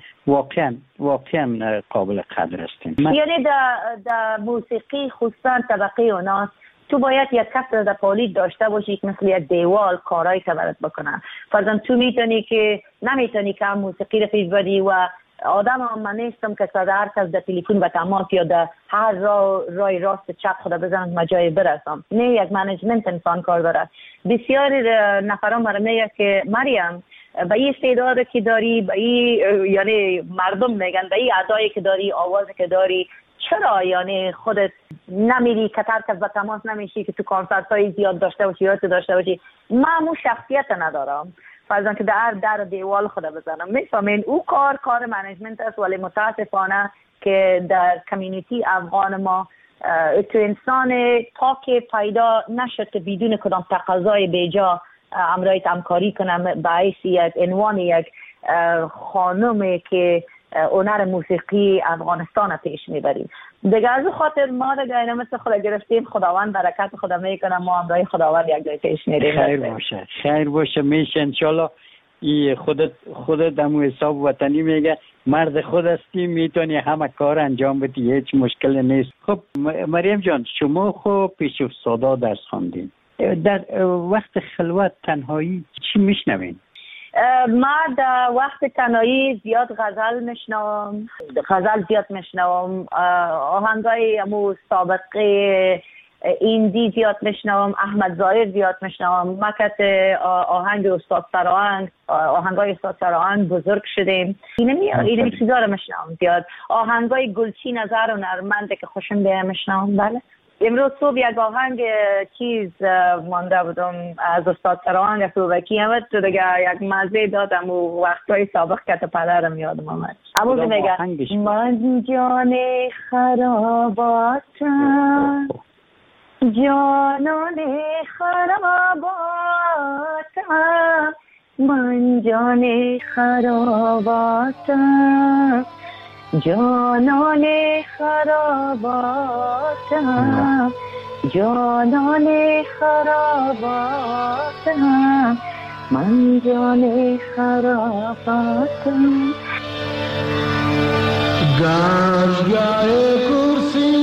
واقعا قابل قدر هستیم. یعنی در موسیقی خصوصا طبقه اوناست، تو باید یک کس در پالید داشته باشی که مثل یک دیوال کارهای که برات بکنن. فرضاً تو نمیتونی که هم موسیقی رو پیش بری و آدم هم من نیستم که هر کس در تلفن به تماس یا در هر رای راست چپ خدا بزنم ما جای برسم. نه، یک منیجمنت انسان کار داره. بسیاری نفران مرا میگه که مریم به این استعداد که داری، به این یعنی مردم میگن به این ادایی که داری، آوازی که داری، چرا یعنی خودت نمیری که کس به تماس نمیشی که تو کنسرت های زیاد داشته باشی یا داشته باشی؟ من همون شخصیت ندارم فرضاً که در دیوال خدا بزنم. میفهمین؟ او کار منیجمنت است. ولی متاسفانه که در کمیونیتی افغان ما تو انسان پاک پیدا نشد که بدون کدام تقاضای بیجا امرای همکاری کنم به حیث یک عنوان یک خانمی که هنر موسیقی افغانستان پیش میبریم. دیگه از خاطر ما دیگه اینا مثل خدا گرفتیم، خداوند برکت خدا میکنه، ما امرای خداوند یک جای پیش میریم. خیر باشه میشه انشالله. خودت همون حساب وطنی میگه مرد خود هستی، میتونی همه کار انجام بدی، هیچ مشکل نیست. خب مریم جان، شما خب پیش استادا درس خواندین، در وقت خلوت تنهایی چی میشنوین؟ من در وقت تنهایی زیاد غزل میشنوم، آهنگای امو سابقه ایندی زیاد میشنوم، احمد ظاهر زیاد میشنوم. مکت آهنگ استاد سراهنگ، آهنگای استاد سراهنگ بزرگ شدیم. اینمی چیزا رو میشنوم زیاد. آهنگای گلچی نظر و نرمنده که خوشم بیه میشنوم. بله. امروز صبح یک آهنگ چیز مانده بودم از استاد سراهنگ سلوکی، همه تو دیگه یک مزه دادم و وقتای سابق که پدرم یادم آمد. امروز میگه من جان خراباتم، جانان خراباتم، من جان خراباتم، جانان خراباتم، جانان خراباتم، من جان خراباتم. گنجگاه کرسی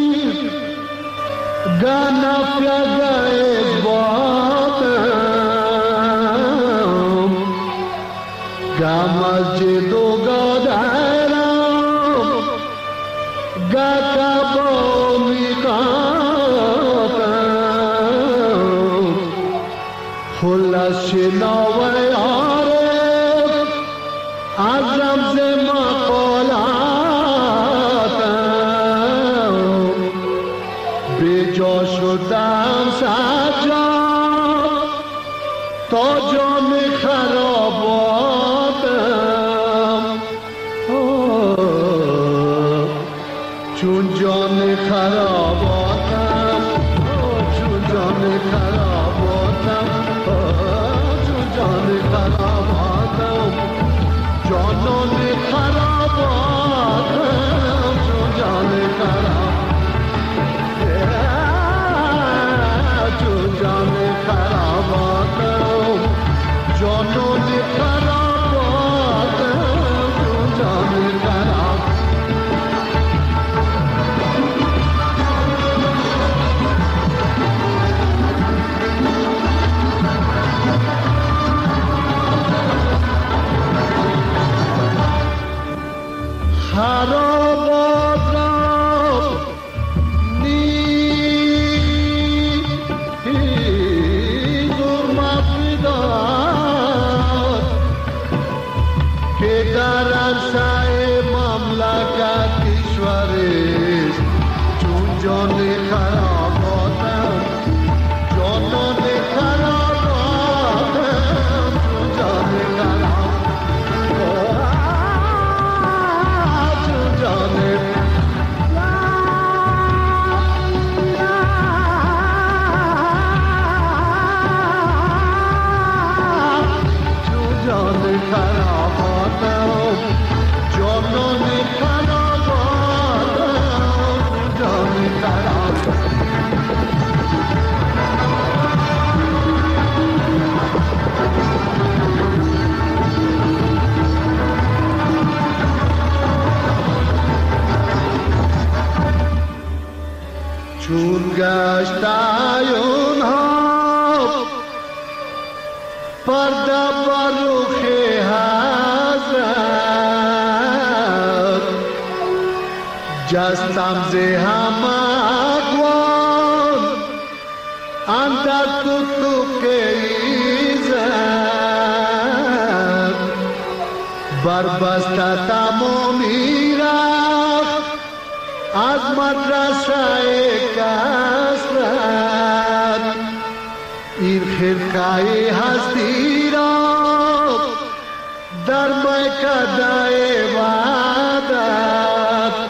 گانا پیاگاه بادم، گا مسجد و گا دهرام، گا کبامی کاتم، خلاص شناوه عارف از رمز مقالاتم، به جا شدم سجاد تا جان خراباتم، چون جان خراباتم، چون جان خراباتم، چون جان خراباتم، جانان خراباتم، چون جان خراباتم، چون جان خراباتم، جانان خراباتم، چون جان خراباتم. خراباتم نیز مفیداد که در عرصه مملکت کشوریست، چون جان خراباتم، جانان خراباتم، چون جان خراباتم، چون جان خراباتم، جانان خراباتم، جان خراباتم. چون گشت اونها پرده بر رخ حضرت، جستم ز همه اقوام اندر تتق ایزد، بربسته تمامی رفت از مدرسه کسرت، این خرقه هستی را در میکده وحدت،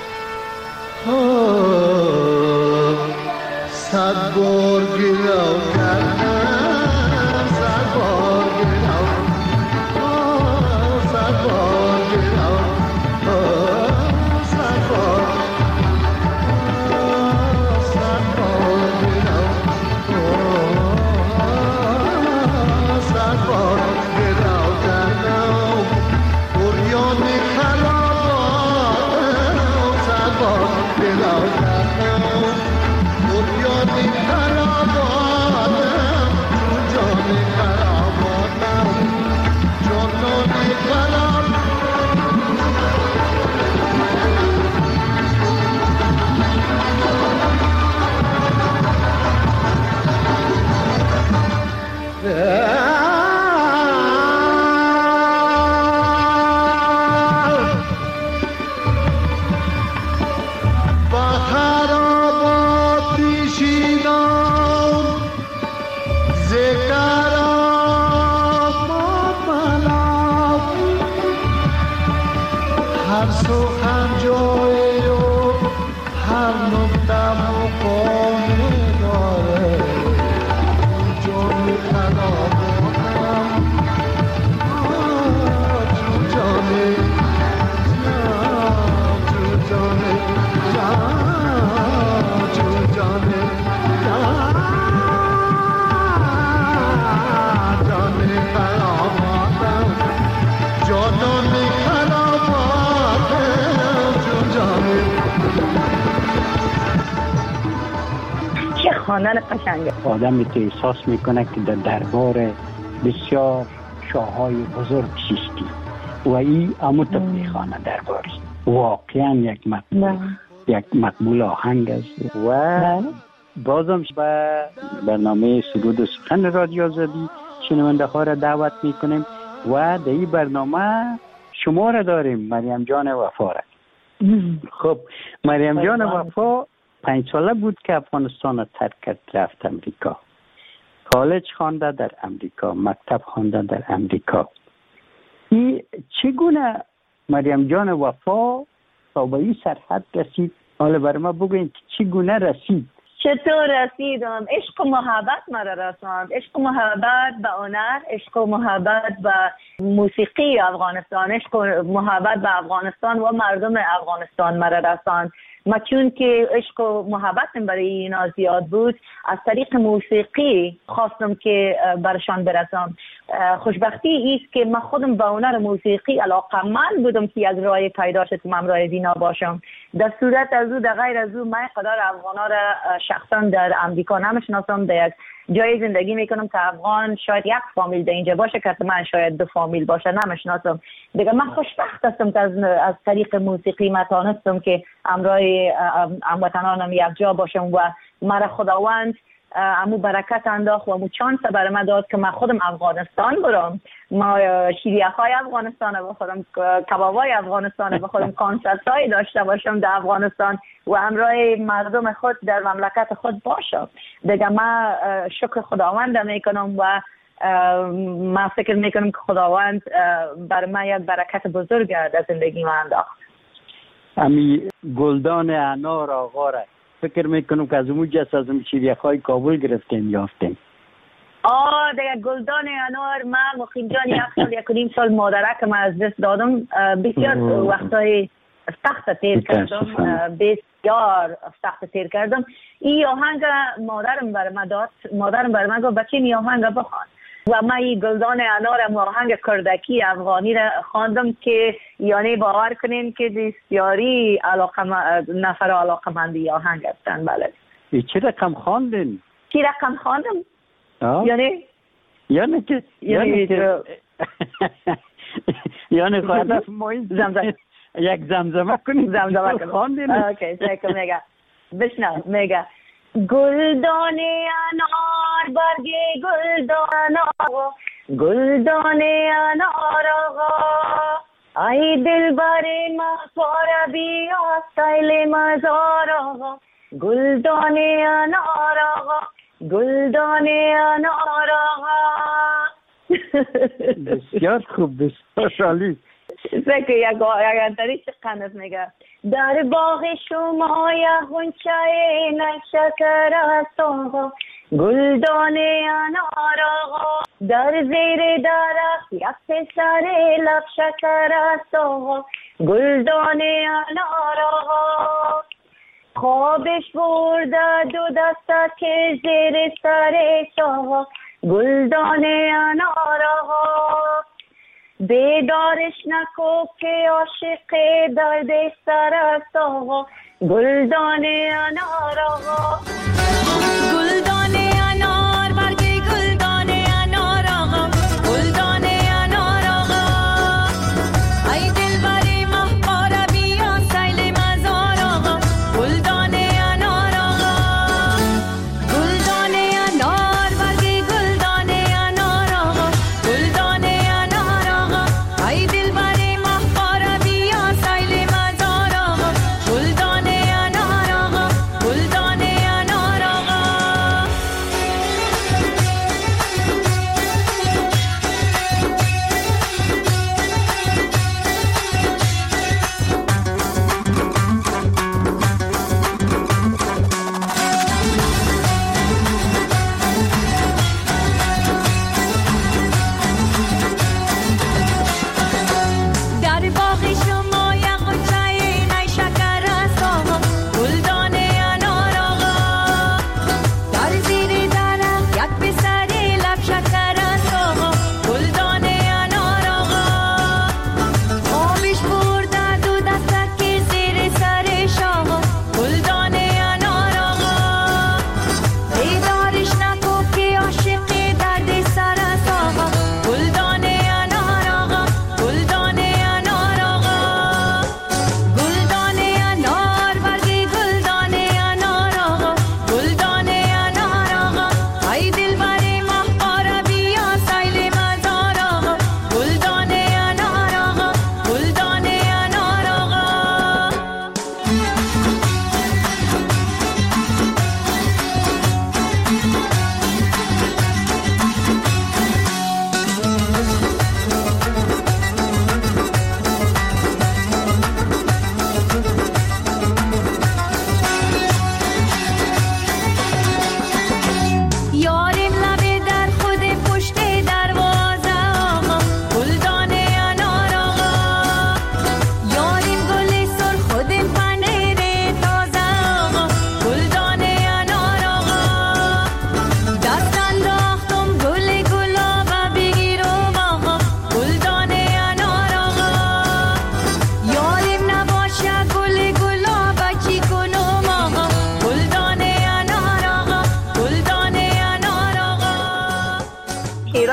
صد بار گرو کردم، صد بار گرو، صد بار گرو، صد بار، صد بار گرو، صد بار گرو کردم، اوریان سخن جایی و هر نکته مقامه داره جان خرابانم جان خواندن قشنگه. آدمی که احساس میکنه که در دربار بسیار شاههای بزرگ شیستی و این اموت میخوانه درباری واقعا یک مقبول آهنگ است. و بازم به برنامه سرود و سخن رادیو آزادی شنونده ها را دعوت میکنیم و در این برنامه شما را داریم، مریم جان وفا را. خب مریم جان وفا 5 ساله بود که افغانستان را ترک کرد، رفت امریکا. کالج خوانده در امریکا، مکتب خوانده در امریکا. این چگونه مریم جان وفا تا به این سرحد رسید؟ حالا برای ما بگوین که چگونه رسید؟ چطور رسیدم؟ عشق و محبت مرا رساند. عشق و محبت به هنر، عشق و محبت به موسیقی افغانستان، عشق و محبت به افغانستان و مردم افغانستان مرا رساند. ما چون که عشق و محبتم برای اینا زیاد بود، از طریق موسیقی خواستم که برشان برسم. خوشبختی است که من خودم به هنر موسیقی علاقه‌مند بودم که یک راه پیدا شد که من راه دینا باشم. در صورت از او، در غیر از او، من قدر افغانا را شخصا در امریکا نمیشناسم. در یک جای زندگی میکنم که افغان شاید یک فامیل در اینجا باشه که من شاید 2 فامیل باشه، نمیشناسم. دیگه من خوشبخت هستم که از طریق موسیقی من تانستم که همراه هموطنانم یک جا باشم و مرا خداوند امو برکت انداخت و امو چانس برای من داد که من خودم افغانستان برم. ما شیریخ‌های افغانستان بخورم، کبابای افغانستان بخورم، کنسرت‌های داشته باشم در افغانستان و همراه مردم خود در مملکت خود باشم. دیگه من شکر خداوند میکنم و من فکر میکنم که خداوند برای من یک برکت بزرگ در زندگی من انداخت. امی گلدان انار آقا را فکر میکنم که از اون جس از شیریخ‌های کابل گرفتیم یافتیم. دیگه گلدان انار، من مقیم جان 1 سال 1.5 سال مادرک من از دست دادم. بسیار وقتای سخت تیر کردم، بسیار سخت تیر کردم. این آهنگ مادرم بر من داد. مادرم بر من گفت بچه این آهنگ بخوان و من این گلدان انارم آهنگ کردکی افغانی را خواندم که یعنی باور کنین که بسیاری نفر علاقه‌مندی آهنگ هستن. بله. چه رقم خواندین؟ چه رقم خواندم؟ یعنی که یعنی خواهد ما این یک زمزمه کنیم. زمزمه کنیم. خواندین؟ اوکی، چکم میگه بشنو. میگه گلدان انار، برگ گلدان آقا، گلدان انار آقا، ای دلبر مهپاره بیا سیل مزار آقا، گلدان انار آقا، گلدان انار آقا. بسیار خوب، بسیار عالی. که یک انتریش قنف میگه در باغ شما یک غنچه نشکر است آقا، گلدان انار آقا، در زیر درخت یک پسر لب شکر است آقا، گلدان انار آقا، خوابش برده 2 دسته که زیر سرش آقا، گلدان انار آقا، بیدارش نکو که عاشق درد سر است آقا، گلدان انار آقا، گلدان انار، برگ گلدان انار آقا، گلدان انار آقا، ای دلبر مهپاره بیا سیل مزار آقا، گلدان انار آقا، گلدان انار، برگ گلدان انار آقا، گلدان انار آقا، ای دلبر مهپاره بیا سیل مزار آقا، گلدان انار آقا، گلدان انار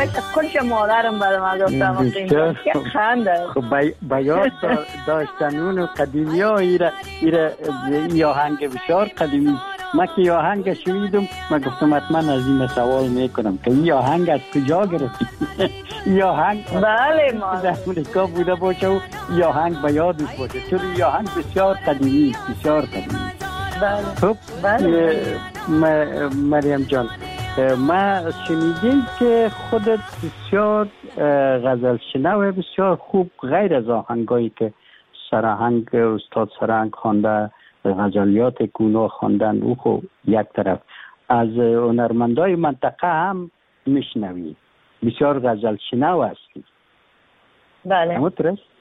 برای کلش مادرم برای ما گفتم که خنده. خب بیاد داشتن اونو قدیمی ها ای آهنگ بسیار قدیمی. من که آهنگ شنیدم من گفتم حتما از این سوال میکنم که این آهنگ از کجا گرفتی؟ این آهنگ بله ما در امریکا بوده باشه و این آهنگ به یادش باشه، چون این آهنگ بسیار قدیمی بسیار قدیمی. بله. خب مریم جان، ما شنیدیم که خودت بسیار غزل شنو بسیار خوب، غیر از آهنگایی که سرآهنگ استاد سرآهنگ خوانده، غزلیات گونو خواندن، او خب یک طرف، از هنرمندای منطقه هم میشنوی، بسیار غزل شنو هستی. بله. همونطور است؟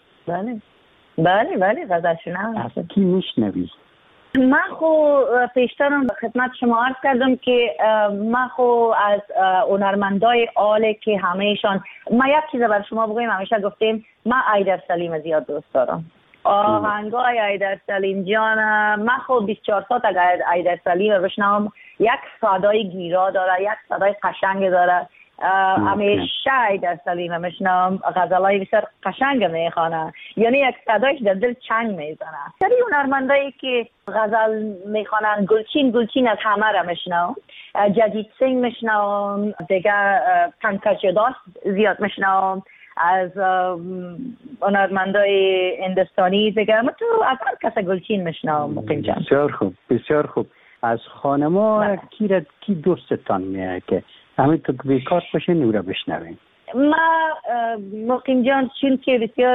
بله غزل شنو هستی. از کی میشنوی؟ من خو پیشترم خدمت شما عرض کردم که من خو از هنرمندای آله که همهشان، من یک چیز بر شما بگویم، همیشه گفتیم من ایدر سلیم زیاد دوست دارم. آهنگای ایدر سلیم جان، من خب 24 ساعت اگر ایدر سلیم بشنوم، یک صدای گیرا داره، یک صدای قشنگ داره. همیشه ایدر سلیم میشنوم، غزلای بسیار قشنگ میخوانه، یعنی یک صدایش در دل چنگ میزنه. سری هنرمندایی که غزل میخوانن، گلچین از همه را میشنوم، جدید سنگ میشنوم، دیگه پنکج داست زیاد میشنوم، از هنرمندای هندوستانی دیگه من تو از هر کس گلچین میشنوم. مقیم جان بسیار خوب. از خانما کی دوستتان میاد که همینطور که بیکار باشه نورا بشنویم؟ ما مقیم جان چون که بسیار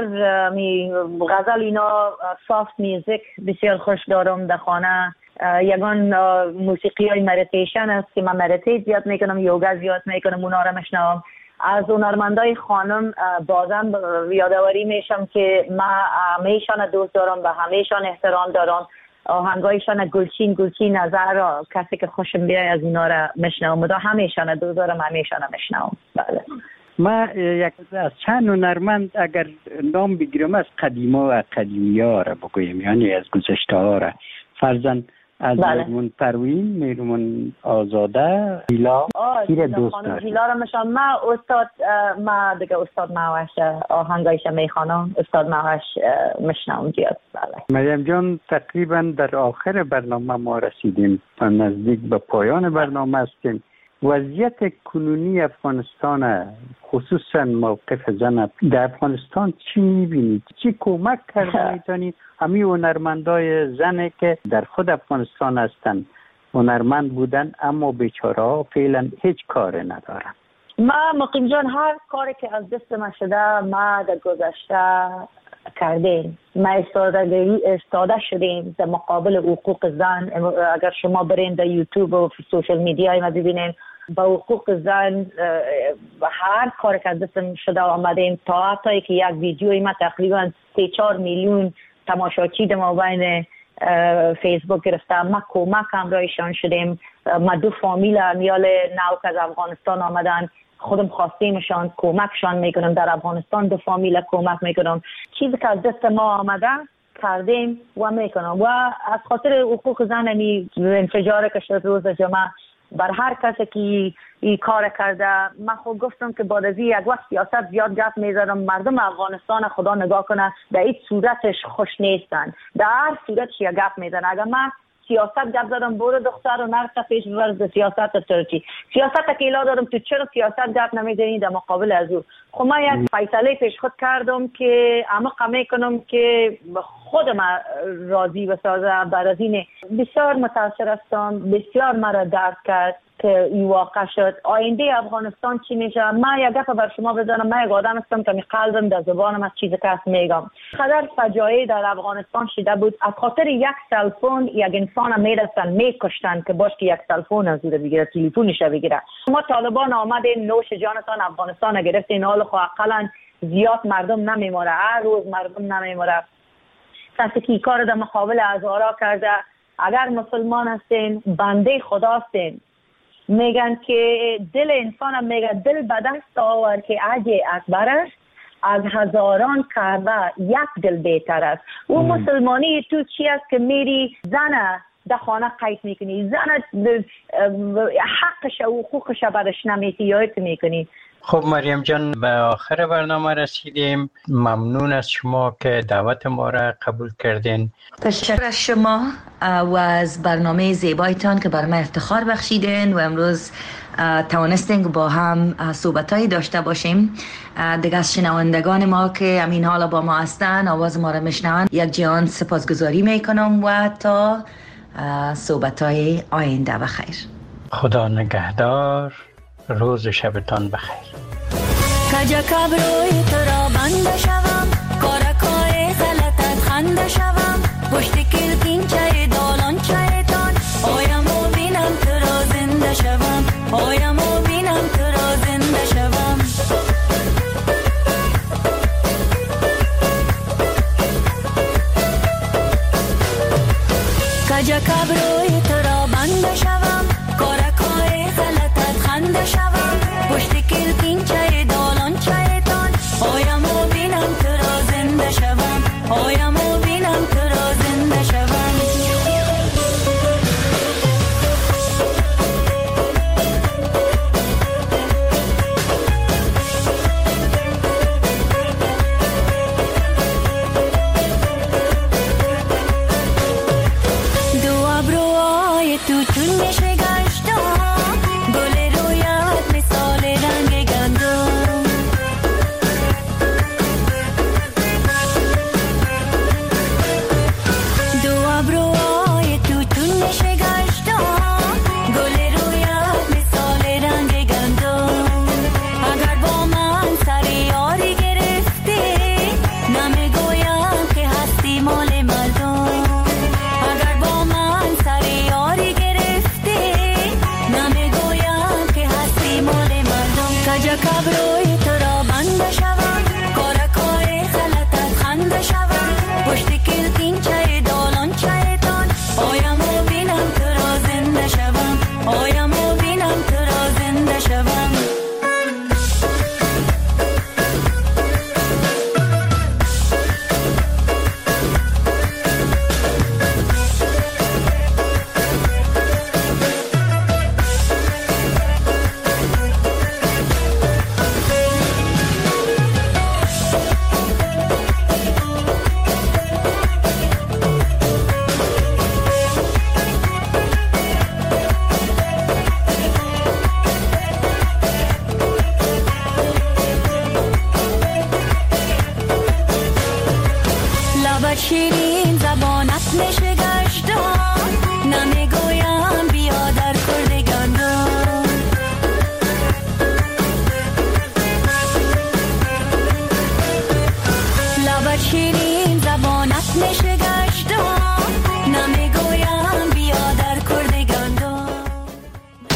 غزل اینا سافت میوزیک بسیار خوش دارم در خانه. یگان موسیقی های مدیتیشن است که من مدیتیت زیاد میکنم، یوگا زیاد میکنم، اونا را میشنوم. از هنرمندای خانم بازم یادآوری میشم که من همیشان دوست دارم و همیشان احترام دارم. آهنگایشان گلچین نظر کسی که خوشم بیای از اینا را میشنوم و همیشان دوست دارم، همیشان میشنوم. بله. ما یک از چند هنرمند اگر نام بگیرم از قدیما و قدیمی‌ها را بگویم، یعنی از گذشته ها را، فرضاً از میرمون پروین، میرمون آزاده، هیلا، کیر دوست دارم. هیلا را میشم. ما دیگه استاد معوش آهنگایش میخوانم، استاد معوش میشنم زیاد. بله. مریم جان، تقریبا در آخر برنامه ما رسیدیم، نزدیک به پایان برنامه هستیم. وضعیت کنونی افغانستان، خصوصا موقف زن در افغانستان چی میبینید؟ چی کمک کرده میتونید همین هنرمندای زنه که در خود افغانستان هستن، هنرمند بودن اما بیچاره ها فعلا هیچ کار ندارن؟ ما مقیم جان هر کاری که از دست ما شده ما در گذشته کردیم. ما استاده شدیم در مقابل حقوق زن. اگر شما برین در یوتیوب و سوشل میدیا ما ببینین با حقوق زن هر کاری که از دست شده آمدیم، تا حتی که یک ویدیوی ما تقریبا 3-4 میلیون تماشاچی در مابین فیسبوک گرفتم. ما کمک همراهشان شدیم. ما 2 فامیل میال نو که از افغانستان آمدن، خودم خواستیمشان کمکشان میکنم. در افغانستان 2 فامیل کمک میکنم. چیزی که از دست ما آمده کردیم و میکنم. و از خاطر حقوق زن انفجار که شد روز جمعه، بر هر کسی که این کار کرده، من خود گفتم که بعد از یک وقت سیاست زیاد گپ میزنم. مردم افغانستان خدا نگاه کنه، در این صورتش خوش نیستن، در هر صورتش یک گپ میزنه. اگر من سیاست گپ زدم برو دختر و نرسه پیش ببرز سیاست ترکی، سیاست که ایلا دارم تو چرا سیاست گپ نمیزنی در مقابل از او؟ خب من یک فیصله پیش خود کردم که عمق میکنم که خودم راضی بسازم. بعد از این بسیار متاثر هستم، بسیار مرا درد کرد که این واقع شد. آینده افغانستان چی میشه؟ من یک گپ بر شما بزنم، من یک آدم هستم که قلبم در زبانم از چیزی که هست میگم. خدر فجایع در افغانستان شده بود، از خاطر یک تلفن یک انسان میرسن میکشتن که باش که یک تلفن از او بگیره، تلفنش بگیره. شما طالبان آمدین نوش جانتان افغانستان گرفتین، حال خو اقلا زیاد مردم نمیموره، هر روز مردم نمیموره. کسی که کار در مقابل هزارا کرده، اگر مسلمان هستین بنده خدا هستین، میگن که دل انسان میگه دل به دست آور که عجی اکبر است، از هزاران کعبه یک دل بهتر است. او مسلمانی تو چی است که میری زن در خانه قید میکنی، زن حقش و حقوقش برش نمیتی یادت میکنی. خب مریم جان به آخر برنامه رسیدیم. ممنون از شما که دعوت ما را قبول کردین. تشکر از شما و از برنامه زیبایتان که بر من افتخار بخشیدین و امروز توانستیم با هم صحبتایی داشته باشیم. دیگه از شنوندگان ما که همین حالا با ما هستن، آواز ما را میشنوند، یک جهان سپاسگزاری میکنم و تا صحبتای آینده بخیر. خدا نگهدار. روز شبتان بخیر. کجا کبروی تو را بنده شوم، کارکای غلطت خنده شوم، پشت کلکین چای دالان چایتان، آیم و بینم تو را زنده شوم، آیم و بینم تو را زنده شوم. کجا کبروی تو را بنده شوم، کارکای غلطت خنده شوم، پشت کلکین چای دالان چایتان، آیم و بینم تو را زنده شوم، آیم و بینم تو را زنده شوم. دو ابروهای تو چون میشه گشتم، گل رویت مثال رنگ گندم، دو ابروهای تو چون میشه گشتم، گل رویت مثال رنگ گندم. اگر با من سر یاری گرفتی، نمیگویم که هستی مال مردم. اگر با من سر یاری گرفتی، نمیگویم که هستی مال مردم. کجا کبرو